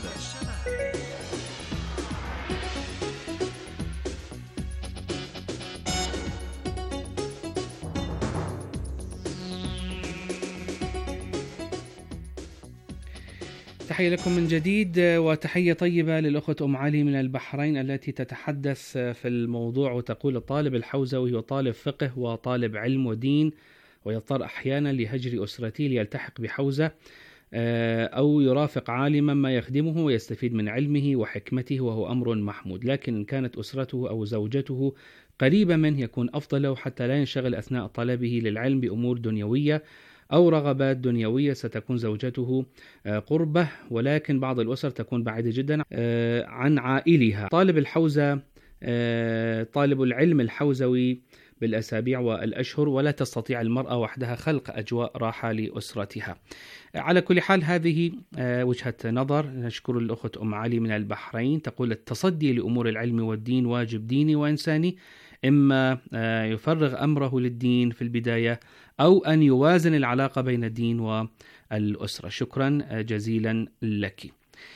تحية لكم من جديد، وتحية طيبة للأخوة أم علي من البحرين التي تتحدث في الموضوع وتقول الطالب الحوزوي هو طالب فقه وطالب علم ودين، ويضطر أحيانا لهجر أسرته ليلتحق بحوزة أو يرافق عالما ما يخدمه ويستفيد من علمه وحكمته، وهو أمر محمود. لكن إن كانت أسرته أو زوجته قريبا منه يكون أفضل له، حتى لا ينشغل أثناء طلبه للعلم بأمور دنيوية أو رغبات دنيوية ستكون زوجته قربه، ولكن بعض الأسر تكون بعيدة جدا عن عائلها. طالب الحوزة طالب العلم الحوزوي بالأسابيع والأشهر، ولا تستطيع المرأة وحدها خلق أجواء راحة لأسرتها. على كل حال هذه وجهة نظر. نشكر الأخت أم علي من البحرين، تقول التصدي لأمور العلم والدين واجب ديني وإنساني، إما يفرغ أمره للدين في البداية أو أن يوازن العلاقة بين الدين والأسرة. شكرا جزيلا لك.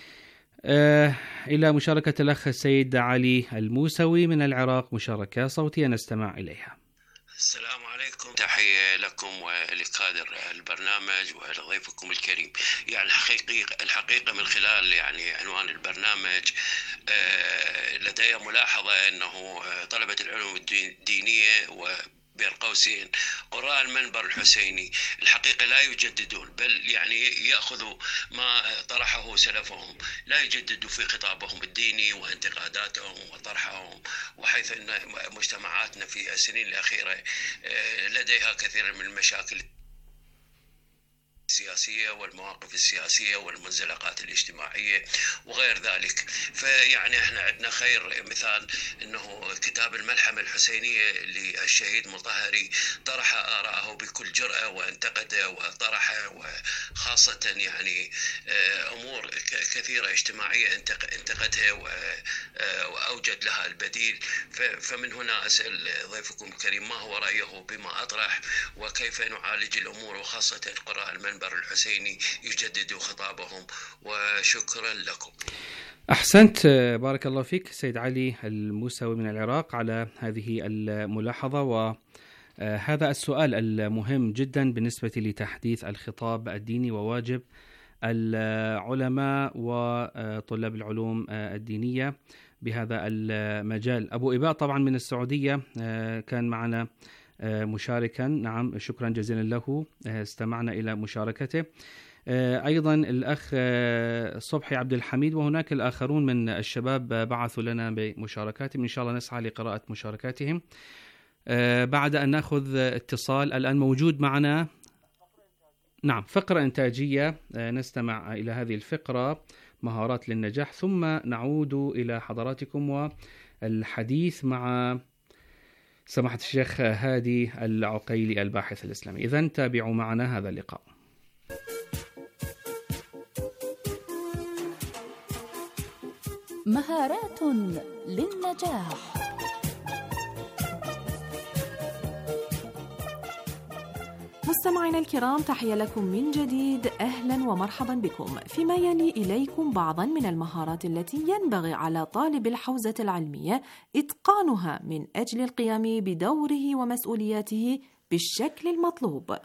إلى مشاركة الأخ السيد علي الموسوي من العراق، مشاركة صوتية نستمع إليها. السلام عليكم، تحية لكم ولكادر البرنامج ولضيفكم الكريم. يعني الحقيقة من خلال يعني عنوان البرنامج لدي ملاحظة أنه طلبة العلوم الدينية بين قوسين قراء المنبر الحسيني الحقيقة لا يجددون، بل يعني يأخذوا ما طرحه سلفهم، لا يجددوا في خطابهم الديني وانتقاداتهم وطرحهم، وحيث أن مجتمعاتنا في السنين الأخيرة لديها كثير من المشاكل السياسية والمواقف السياسية والمنزلقات الاجتماعية وغير ذلك. فيعني احنا عندنا خير مثال انه كتاب الملحمة الحسينية للشهيد مطهري طرح آراءه بكل جرأة وانتقده وطرح وخاصة يعني امور كثيرة اجتماعية انتقدها واوجد لها البديل. فمن هنا اسأل ضيفكم الكريم ما هو رأيه بما اطرح، وكيف نعالج الامور، وخاصة قراء المنبر الحسيني يجددوا خطابهم. وشكرا لكم. أحسنت، بارك الله فيك سيد علي الموسوي من العراق على هذه الملاحظة، وهذا السؤال المهم جدا بالنسبة لتحديث الخطاب الديني وواجب العلماء وطلاب العلوم الدينية بهذا المجال. أبو إباء طبعا من السعودية كان معنا مشاركا، نعم شكرا جزيلا له، استمعنا إلى مشاركته. أيضا الأخ صبحي عبد الحميد، وهناك الآخرون من الشباب بعثوا لنا بمشاركاتهم، إن شاء الله نسعى لقراءة مشاركاتهم بعد أن نأخذ اتصال. الآن موجود معنا نعم فقرة إنتاجية، نستمع إلى هذه الفقرة مهارات للنجاح، ثم نعود إلى حضراتكم والحديث مع سماحة الشيخ هادي العقيلي الباحث الإسلامي. إذن تابعوا معنا هذا اللقاء. مهارات للنجاح. مستمعينا الكرام، تحية لكم من جديد، أهلا ومرحبا بكم. فيما يلي إليكم بعضا من المهارات التي ينبغي على طالب الحوزة العلمية إتقانها من أجل القيام بدوره ومسؤولياته بالشكل المطلوب.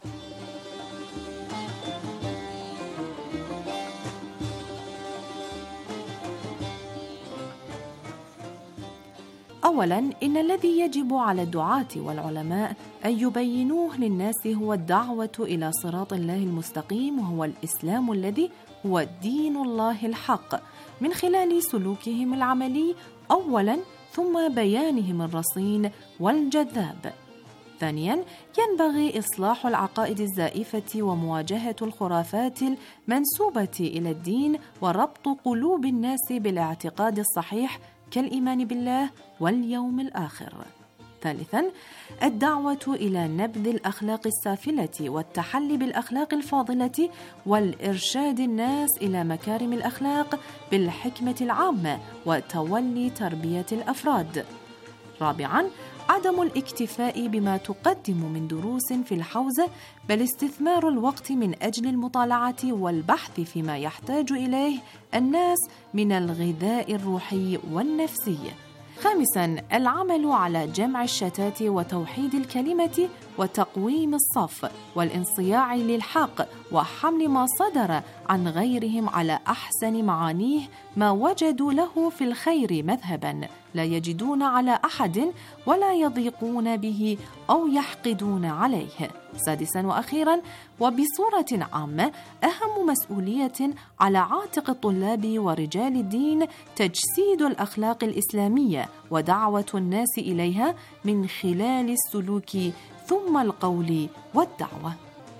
أولاً، إن الذي يجب على الدعاة والعلماء أن يبينوه للناس هو الدعوة إلى صراط الله المستقيم، وهو الإسلام الذي هو دين الله الحق، من خلال سلوكهم العملي أولاً، ثم بيانهم الرصين والجذاب. ثانياً، ينبغي إصلاح العقائد الزائفة ومواجهة الخرافات المنسوبة إلى الدين، وربط قلوب الناس بالاعتقاد الصحيح كالإيمان بالله واليوم الآخر. ثالثاً، الدعوة إلى نبذ الأخلاق السافلة والتحلي بالأخلاق الفاضلة، والإرشاد الناس إلى مكارم الأخلاق بالحكمة العامة وتولي تربية الأفراد. رابعاً، عدم الاكتفاء بما تقدم من دروس في الحوزة، بل استثمار الوقت من أجل المطالعة والبحث فيما يحتاج إليه الناس من الغذاء الروحي والنفسي. خامساً، العمل على جمع الشتات وتوحيد الكلمة وتقويم الصف والانصياع للحق وحمل ما صدر عن غيرهم على أحسن معانيه ما وجدوا له في الخير مذهبا لا يجدون على أحد ولا يضيقون به أو يحقدون عليه. سادسا وأخيرا وبصورة عامة أهم مسؤولية على عاتق الطلاب ورجال الدين تجسيد الأخلاق الإسلامية ودعوة الناس إليها من خلال السلوك ثم القول والدعوة.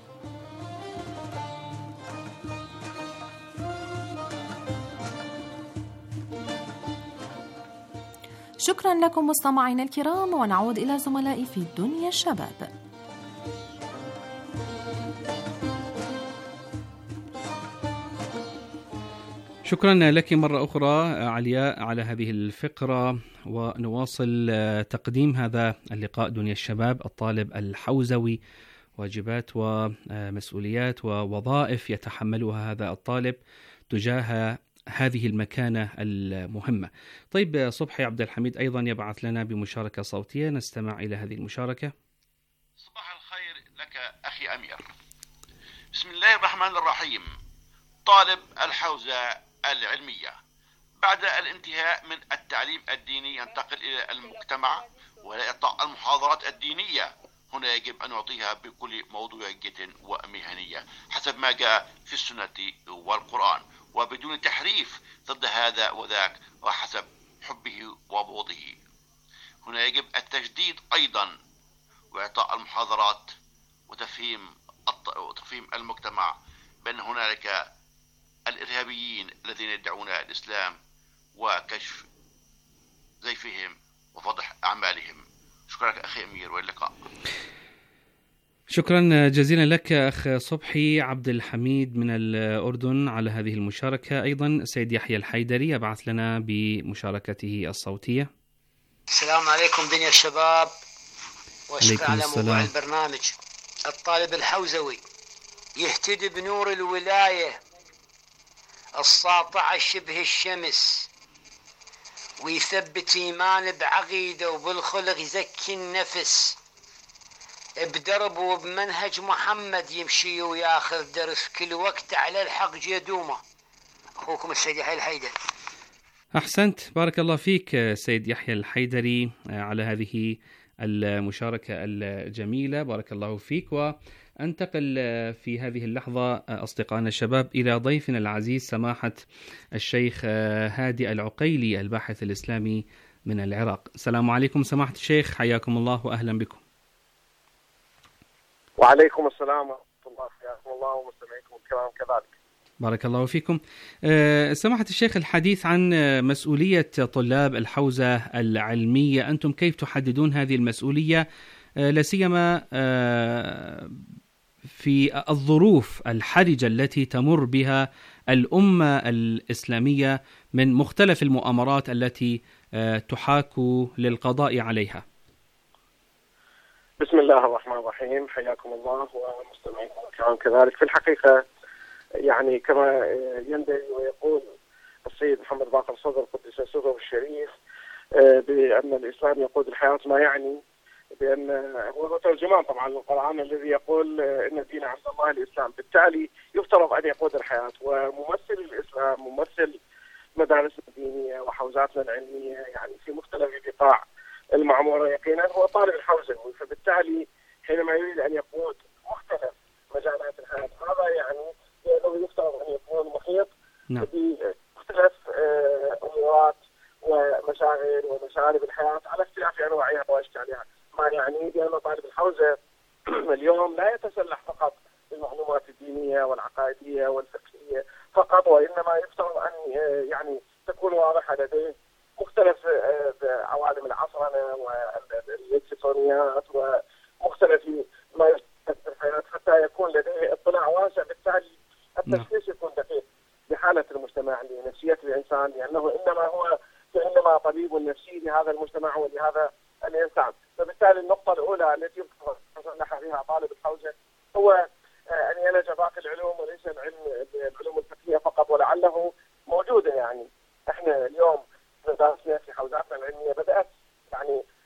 شكرا لكم مستمعينا الكرام، ونعود إلى زملائي في دنيا الشباب. شكرا لك مرة أخرى علياء على هذه الفقرة، ونواصل تقديم هذا اللقاء دنيا الشباب. الطالب الحوزوي، واجبات ومسؤوليات ووظائف يتحملها هذا الطالب تجاه هذه المكانة المهمة. طيب صبحي عبد الحميد أيضا يبعث لنا بمشاركة صوتية، نستمع إلى هذه المشاركة. صباح الخير لك أخي أمير. بسم الله الرحمن الرحيم. طالب الحوزة العلمية بعد الانتهاء من التعليم الديني ينتقل إلى المجتمع وإعطاء المحاضرات الدينية. هنا يجب أن نعطيها بكل موضوعية ومهنية حسب ما جاء في السنة والقرآن، وبدون تحريف ضد هذا وذاك وحسب حبه وبغضه. هنا يجب التجديد أيضا وإعطاء المحاضرات وتفهيم المجتمع بأن هنالك الإرهابيين الذين يدعون الإسلام وكشف زيفهم وفضح أعمالهم. شكرا لك أخي أمير، وإلى اللقاء. شكرا جزيلا لك أخ صبحي عبد الحميد من الأردن على هذه المشاركة. أيضا سيد يحيى الحيدري يبعث لنا بمشاركته الصوتية. السلام عليكم دنيا الشباب، وشكرا على موضوع البرنامج. الطالب الحوزوي يهتدي بنور الولاية الساطعة شبه الشمس، ويثبت إيمان بعقيدة وبالخلق يزكي النفس، بدرب وبمنهج محمد يمشي وياخذ درس كل وقت على الحق جدومه. أخوكم السيد يحيى الحيدري. أحسنت، بارك الله فيك سيد يحيى الحيدري على هذه المشاركة الجميلة، بارك الله فيك. وأنتقل في هذه اللحظة أصدقائنا الشباب إلى ضيفنا العزيز سماحة الشيخ هادي العقيلي الباحث الإسلامي من العراق. السلام عليكم سماحة الشيخ، حياكم الله وأهلا بكم. وعليكم السلام ورحمة الله، حياكم الله ومستمعيكم الكرام كذلك. بارك الله فيكم. سماحة الشيخ، الحديث عن مسؤولية طلاب الحوزة العلمية، أنتم كيف تحددون هذه المسؤولية لا سيما في الظروف الحرجة التي تمر بها الأمة الإسلامية من مختلف المؤامرات التي تحاك للقضاء عليها؟ بسم الله الرحمن الرحيم، حياكم الله ومستمعيكم الكرام كذلك. في الحقيقة يعني كما ينبغي ويقول السيد محمد باقر صدر قدس سره الشريف بأن الإسلام يقود الحياة، ما يعني بأن هو ترجمان طبعا للقرآن الذي يقول إن الدين عند الله الإسلام، بالتالي يفترض أن يقود الحياة. وممثل الإسلام ممثل مدارسنا الدينية وحوزاتنا العلمية يعني في مختلف بقاع المعمورة يقينا هو طالب الحوزوي، فبالتالي حينما يريد أن يقود مختلف مجالات الحياة هذا يعني أنه يفترض أن يكون محيط بمختلف أمورات ومشاغل ومشارب الحياة على اختلاف أنواعها وأشكالها. ما يعني بأن طالب الحوزة اليوم لا يتسلح فقط بالمعلومات الدينية والعقائدية والفقهية فقط، وإنما يفترض أن يعني تكون واضحة لديه مختلف عوالم العصرنة والإلكترونيات ومختلف ما يشتغل في الحياة حتى يكون لديه اطلاع واسع، بالتالي التشخيص يكون دقيق بحالة المجتمع لنفسية الإنسان، لأنه إنما طبيب نفسي لهذا المجتمع ولهذا الإنسان. فبالتالي النقطة الأولى التي يصلح بها طالب الحوزة هو أن يلج باقي العلوم وليس العلوم الفقهية فقط، ولعله موجودة. يعني احنا اليوم مدارسنا في حوزاتنا العلمية بدأت يعني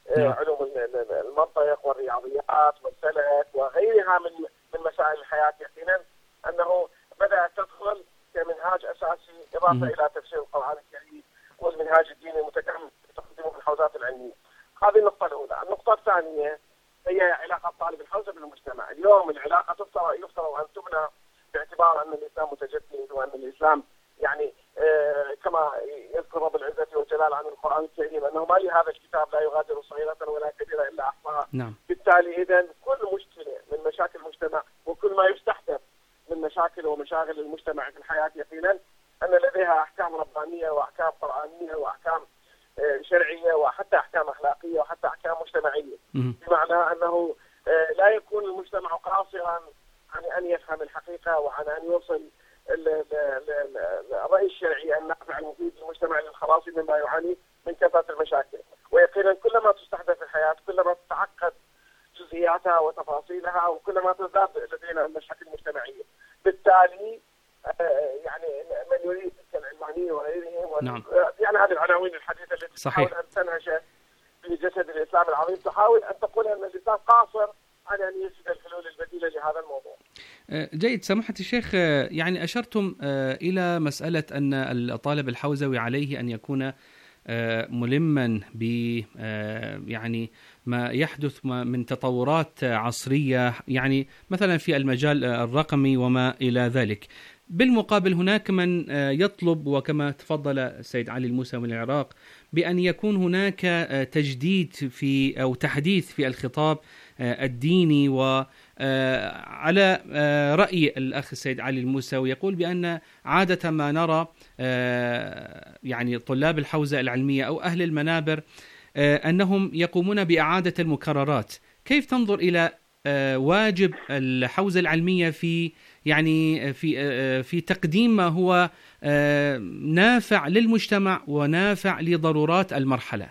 علوم المنطق والرياضيات والفلك وغيرها من مسائل الحياة، يقينا أنه بدأت تدخل كمنهاج أساسي إضافة إلى تفسير القرآن الكريم والمنهاج الديني المتكامل تقديمه في الحوزات العلمية. هذه النقطة الأولى. النقطة الثانية هي علاقة طالب الحوزة بالمجتمع. اليوم العلاقة يفترض أن تبنى باعتبار أن الإسلام متجدد، وأن الإسلام يعني كما يذكر رب العزة والجلال عن القرآن الكريم أنه ما لهذا الكتاب لا يغادر صغيرة ولا كبيرة إلا أحصاها. بالتالي إذن كل مشكلة من مشاكل المجتمع وكل ما يستحدث من مشاكل ومشاغل المجتمع في الحياة يقينا أن لديها أحكام ربانية وأحكام قرآنية وأحكام شرعية وحتى أحكام أخلاقية وحتى أحكام مجتمعية، بمعنى أنه لا يكون المجتمع قاصرا عن أن يفهم الحقيقة وعن أن يوصل الرأي الشرعي النافع المفيد للمجتمع للخلاص مما يعاني من كثرة المشاكل. ويقينا كلما تستحدث الحياة كلما تتعقد جزئياتها وتفاصيلها وكلما تزداد لدينا المشاكل المجتمعية. بالتالي يعني من يريد كالعلمانيين وغيرهم يعني هذه العناوين الحديثة التي تحاول أن تنهش في جسد الإسلام العظيم تحاول أن تقول أن الإسلام قاصر عن أن يجد الحلول البديلة لهذا الموضوع. جيد. سماحة الشيخ، يعني أشرتم إلى مسألة أن طالب الحوزوي عليه أن يكون ملما ب يعني ما يحدث من تطورات عصرية، يعني مثلا في المجال الرقمي وما إلى ذلك. بالمقابل هناك من يطلب، وكما تفضل السيد علي الموسى من العراق، بأن يكون هناك تجديد في أو تحديث في الخطاب الديني. وعلى رأي الأخ السيد علي الموسى يقول بأن عادة ما نرى يعني طلاب الحوزة العلمية أو أهل المنابر أنهم يقومون بإعادة المكررات. كيف تنظر إلى واجب الحوزة العلمية في يعني في تقديم ما هو نافع للمجتمع ونافع لضرورات المرحلة؟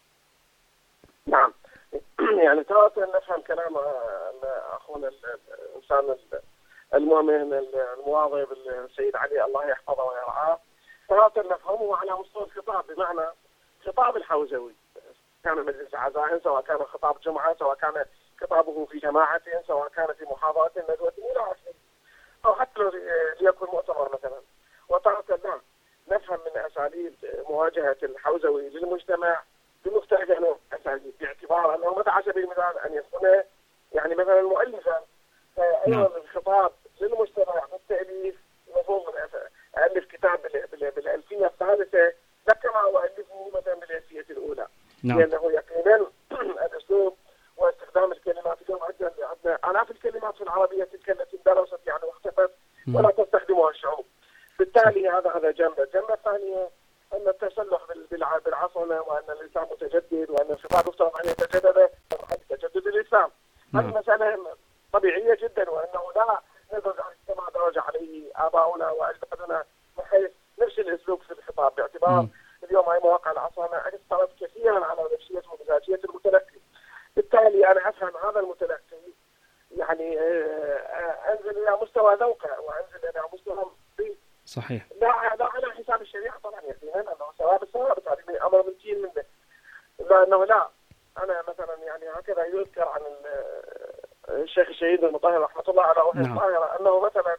نعم، يعني ترى نفهم كلام أخونا الإنسان المؤمن المواظب السيد علي الله يحفظه ويرعاه، ترى نفهمه على مستوى الخطاب، بمعنى خطاب الحوزوي كان مجلس عزاء، سواء كان خطاب جمعة، سواء كان خطابه في جماعة، سواء كان في محاضرة ندوة إلى آخره، أو حتى ليكن مؤتمر مثلا. وترى نفهم من أساليب مواجهة الحوزوي للمجتمع بمختلف أنواع الأساليب، باعتبار أنه متى على سبيل المثال أن يكون يعني مثلا مؤلفا، أيضا الخطاب للمجتمع بالتأليف المفروض ألف كتاب بالألفية الثالثة لا كما أؤلفه مثلا بالألفية الأولى، لأنه يقينا الأسلوب واستخدام الكلمات. اليوم عندنا آلاف الكلمات في العربية تلك التي درست يعني واختفت ولا تستخدمها الشعوب. بالتالي هذا جنبه. الجنبة الثانية أن التسلح بالعصنة، وأن الإسلام متجدد، وأن الخطاب يفترض أن يتجدد تجدد الإسلام. هذه مسألة طبيعية جدا، وأنه لا ندرج كما درج عليه آباؤنا وأجدادنا من حيث نفس الأسلوب في الخطاب، باعتبار اليوم هاي مواقع العصنة أثرت كثيرا على نفسية ومزاجية المتلقي. بالتالي أنا أفهم هذا المتلقي يعني أنزل إلى مستوى ذوقه وأنزل إلى مستوى صحيح. لا على حساب الشريعة طبعا، يقينا أنه سواء بالسواء، هذه أمر من دين منه، إلا أنه لا. أنا مثلا يعني هكذا يذكر عن الشيخ الشهيد المطهر رحمة الله على روحه الطاهرة أنه مثلا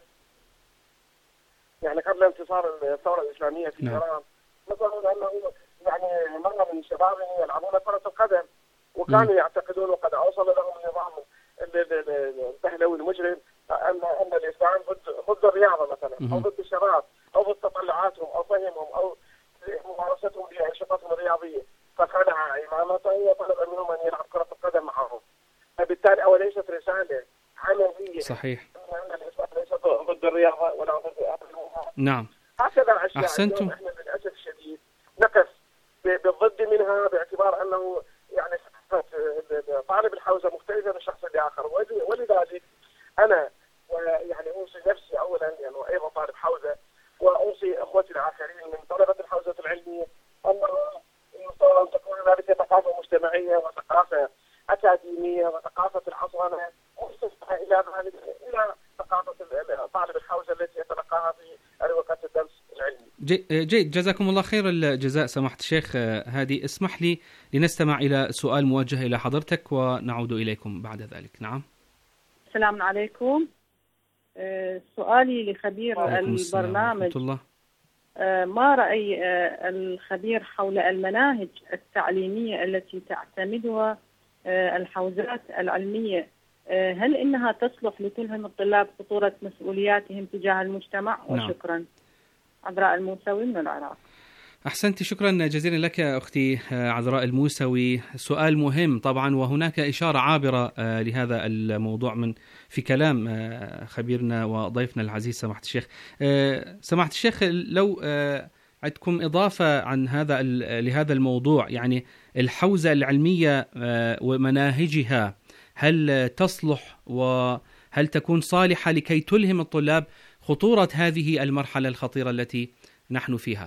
يعني قبل انتصار الثورة الإسلامية في إيران مثلا أنه يعني مرة من الشباب يلعبون كرة القدم، وكانوا يعتقدون وقد أوصل لهم النظام البهلوي المجرم أن الإسلام ضد الرياضة مثلا، أو ضد الشباب، أو ضد تطلعاتهم، أو فهمهم، أو ممارستهم لأنشطتهم الرياضية، فخلع إمامته وطلب منهم أن يلعب كرة القدم معهم. فبالتالي وليست رسالة عملية صحيح أن الإسلام ليس ضد الرياضة ولا ضد نعم. هكذا الأشياء أحسنتم. إحنا للأسف الشديد نقف بالضد منها، باعتبار أنه يعني طالب الحوزة مختلفة من الشخص الآخر. ولذلك أنا يعني أوصي نفسي أولا يعني أيضا طالب حوزة، وأوصي أخوتي الآخرين من طلبة الحوزة العلمية أنه أن تكون هنالك ثقافة مجتمعية وثقافة أكاديمية وثقافة العصرنة مختصة إلى ثقافة طالب الحوزة التي يتلقاها في أروقة الدرس العلمي. جيد، جزاكم الله خير الجزاء سماحة الشيخ هادي. اسمح لي لنستمع إلى سؤال موجه إلى حضرتك ونعود إليكم بعد ذلك. نعم. السلام عليكم. سؤالي لخبير البرنامج، ما رأي الخبير حول المناهج التعليمية التي تعتمدها الحوزات العلمية؟ هل إنها تصلح لتلهم الطلاب خطورة مسؤولياتهم تجاه المجتمع؟ وشكرا. عذراء الموسوي من العراق. أحسنت، شكرا جزيلا لك أختي عذراء الموسوي. سؤال مهم طبعا، وهناك إشارة عابرة لهذا الموضوع في كلام خبيرنا وضيفنا العزيز سماحة الشيخ. سماحة الشيخ، لو عندكم إضافة عن لهذا الموضوع، يعني الحوزة العلمية ومناهجها هل تصلح وهل تكون صالحة لكي تلهم الطلاب خطورة هذه المرحلة الخطيرة التي نحن فيها؟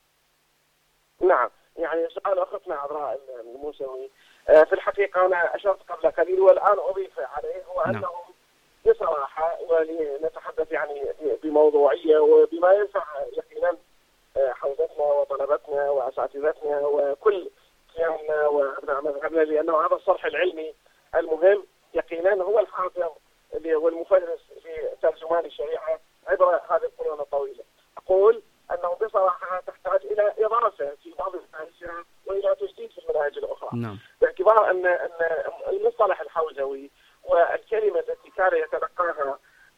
نعم، يعني سؤال أختنا عذراء الموسوي في الحقيقة أنا أشرت قبل قليل والآن أضيف عليه، هو أنه بصراحة ولنتحدث يعني بموضوعية وبما ينفع يقينا حوزتنا وطلبتنا وأساتذتنا وكل قيامنا وأبناء مذهبنا، لأنه هذا الصرح العلمي المهم يقينا هو الحافظ والمفرس في ترجمان الشريعة عبر هذه القرون الطويلة. أقول أنه بصراحة تحتاج إلى إضافة في بعض المناهج وإلى تجديد في المناهج الأخرى. نعم. باعتبار أن المصطلح الحوزوي والكلمة التي كان يتلقاها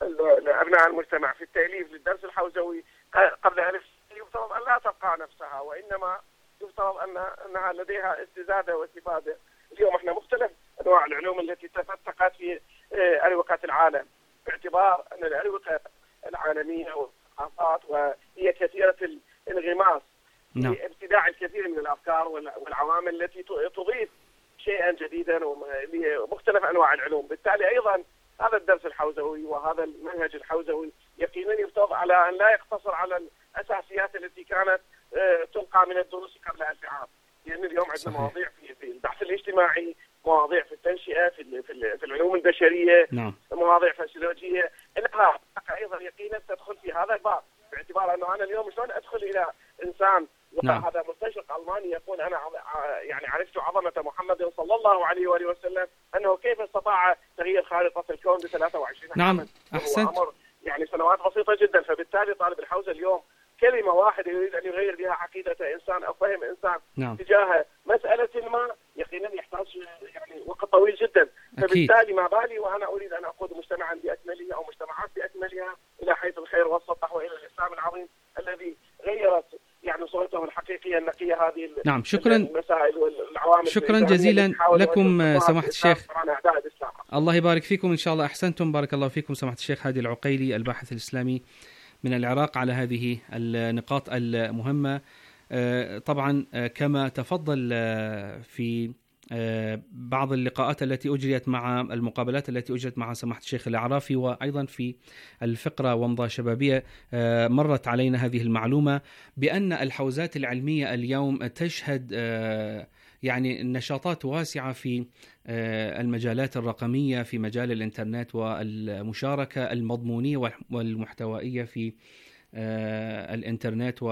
أبناء المجتمع في التأليف للدرس الحوزوي قبل ألف يفترض أن لا تبقى نفسها، وإنما يفترض أنها لديها استزادة واستفادة. اليوم احنا مختلف أنواع العلوم التي تفتقت في أروقة العالم، باعتبار أن الأروقة العالمية والثقافات وهي كثيرة الانغماس في ابتداع الكثير من الأفكار والعوامل التي تضيف شيئا جديدا ومختلف أنواع العلوم. بالتالي أيضا هذا الدرس الحوزوي وهذا المنهج الحوزوي يقينا يفترض على أن لا يقتصر على الأساسيات التي كانت تلقى من الدروس قبل 1000 عام، لأن اليوم عندنا مواضيع في البحث الاجتماعي، مواضيع في التنشئة في العلوم البشرية، مواضيع فسيولوجية، إنها أيضا يقينا تدخل في هذا الباب، باعتبار أنه أنا اليوم شلون أدخل إلى إنسان هذا مستشرق ألماني يقول أنا يعني عرفت عظمة محمد صلى الله عليه وآله وسلم، أنه كيف استطاع تغيير خارطة الكون ب 23 نعم. أحسنت. أمر يعني سنوات بسيطة جدا. فبالتالي طالب الحوزة اليوم كلمة واحدة يريد أن يغير بها عقيدة إنسان أو فهم إنسان تجاه مسألة ما يقينا يحتاج يعني وقت طويل جدا. فبالتالي ما بالي وأنا أريد أن أقود مجتمعا بأكمله أو مجتمعات بأكملها إلى حيث الخير والصلاح وإلى الإسلام العظيم الذي غيرت يعني صورته الحقيقية النقية هذه نعم. شكرا. المسائل والعوامل. شكرا جزيلا لكم سماحة الشيخ، الله يبارك فيكم إن شاء الله. أحسنتم، بارك الله فيكم سماحة الشيخ هادي العقيلي الباحث الإسلامي من العراق على هذه النقاط المهمة. طبعا كما تفضل في بعض اللقاءات التي أجريت مع المقابلات التي أجرت مع سماحة الشيخ العرافي، وأيضا في الفقرة ومضة شبابية مرت علينا هذه المعلومة بأن الحوزات العلمية اليوم تشهد يعني نشاطات واسعة في المجالات الرقمية، في مجال الإنترنت والمشاركة المضمونية والمحتوائية في الإنترنت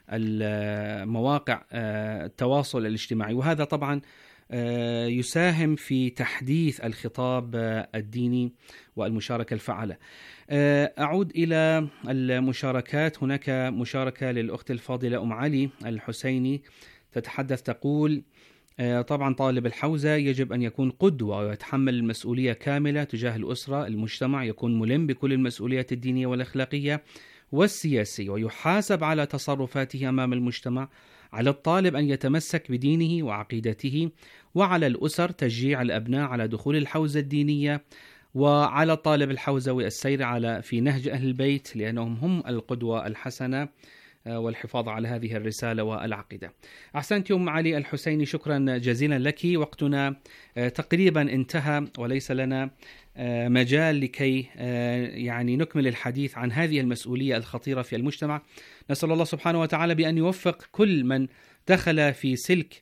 والمواقع التواصل الاجتماعي، وهذا طبعا يساهم في تحديث الخطاب الديني والمشاركة الفعالة. أعود إلى المشاركات. هناك مشاركة للأخت الفاضلة أم علي الحسيني تتحدث، تقول طبعا طالب الحوزة يجب أن يكون قدوة ويتحمل المسؤولية كاملة تجاه الأسرة، المجتمع، يكون ملم بكل المسؤوليات الدينية والأخلاقية والسياسية ويحاسب على تصرفاته أمام المجتمع. على الطالب أن يتمسك بدينه وعقيدته، وعلى الأسر تشجيع الأبناء على دخول الحوزة الدينية، وعلى طالب الحوزوي السير في نهج أهل البيت لأنهم هم القدوة الحسنة، والحفاظ على هذه الرسالة والعقيدة. أحسنت أم علي الحسيني، شكرا جزيلا لك. وقتنا تقريبا انتهى وليس لنا مجال لكي يعني نكمل الحديث عن هذه المسؤولية الخطيرة في المجتمع. نسأل الله سبحانه وتعالى بأن يوفق كل من دخل في سلك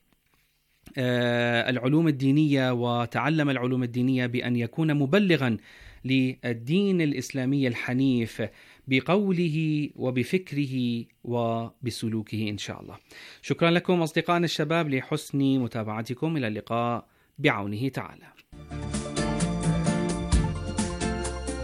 العلوم الدينية وتعلم العلوم الدينية بأن يكون مبلغا للدين الإسلامي الحنيف بقوله وبفكره وبسلوكه إن شاء الله. شكرا لكم أصدقائنا الشباب لحسن متابعتكم. إلى اللقاء بعونه تعالى.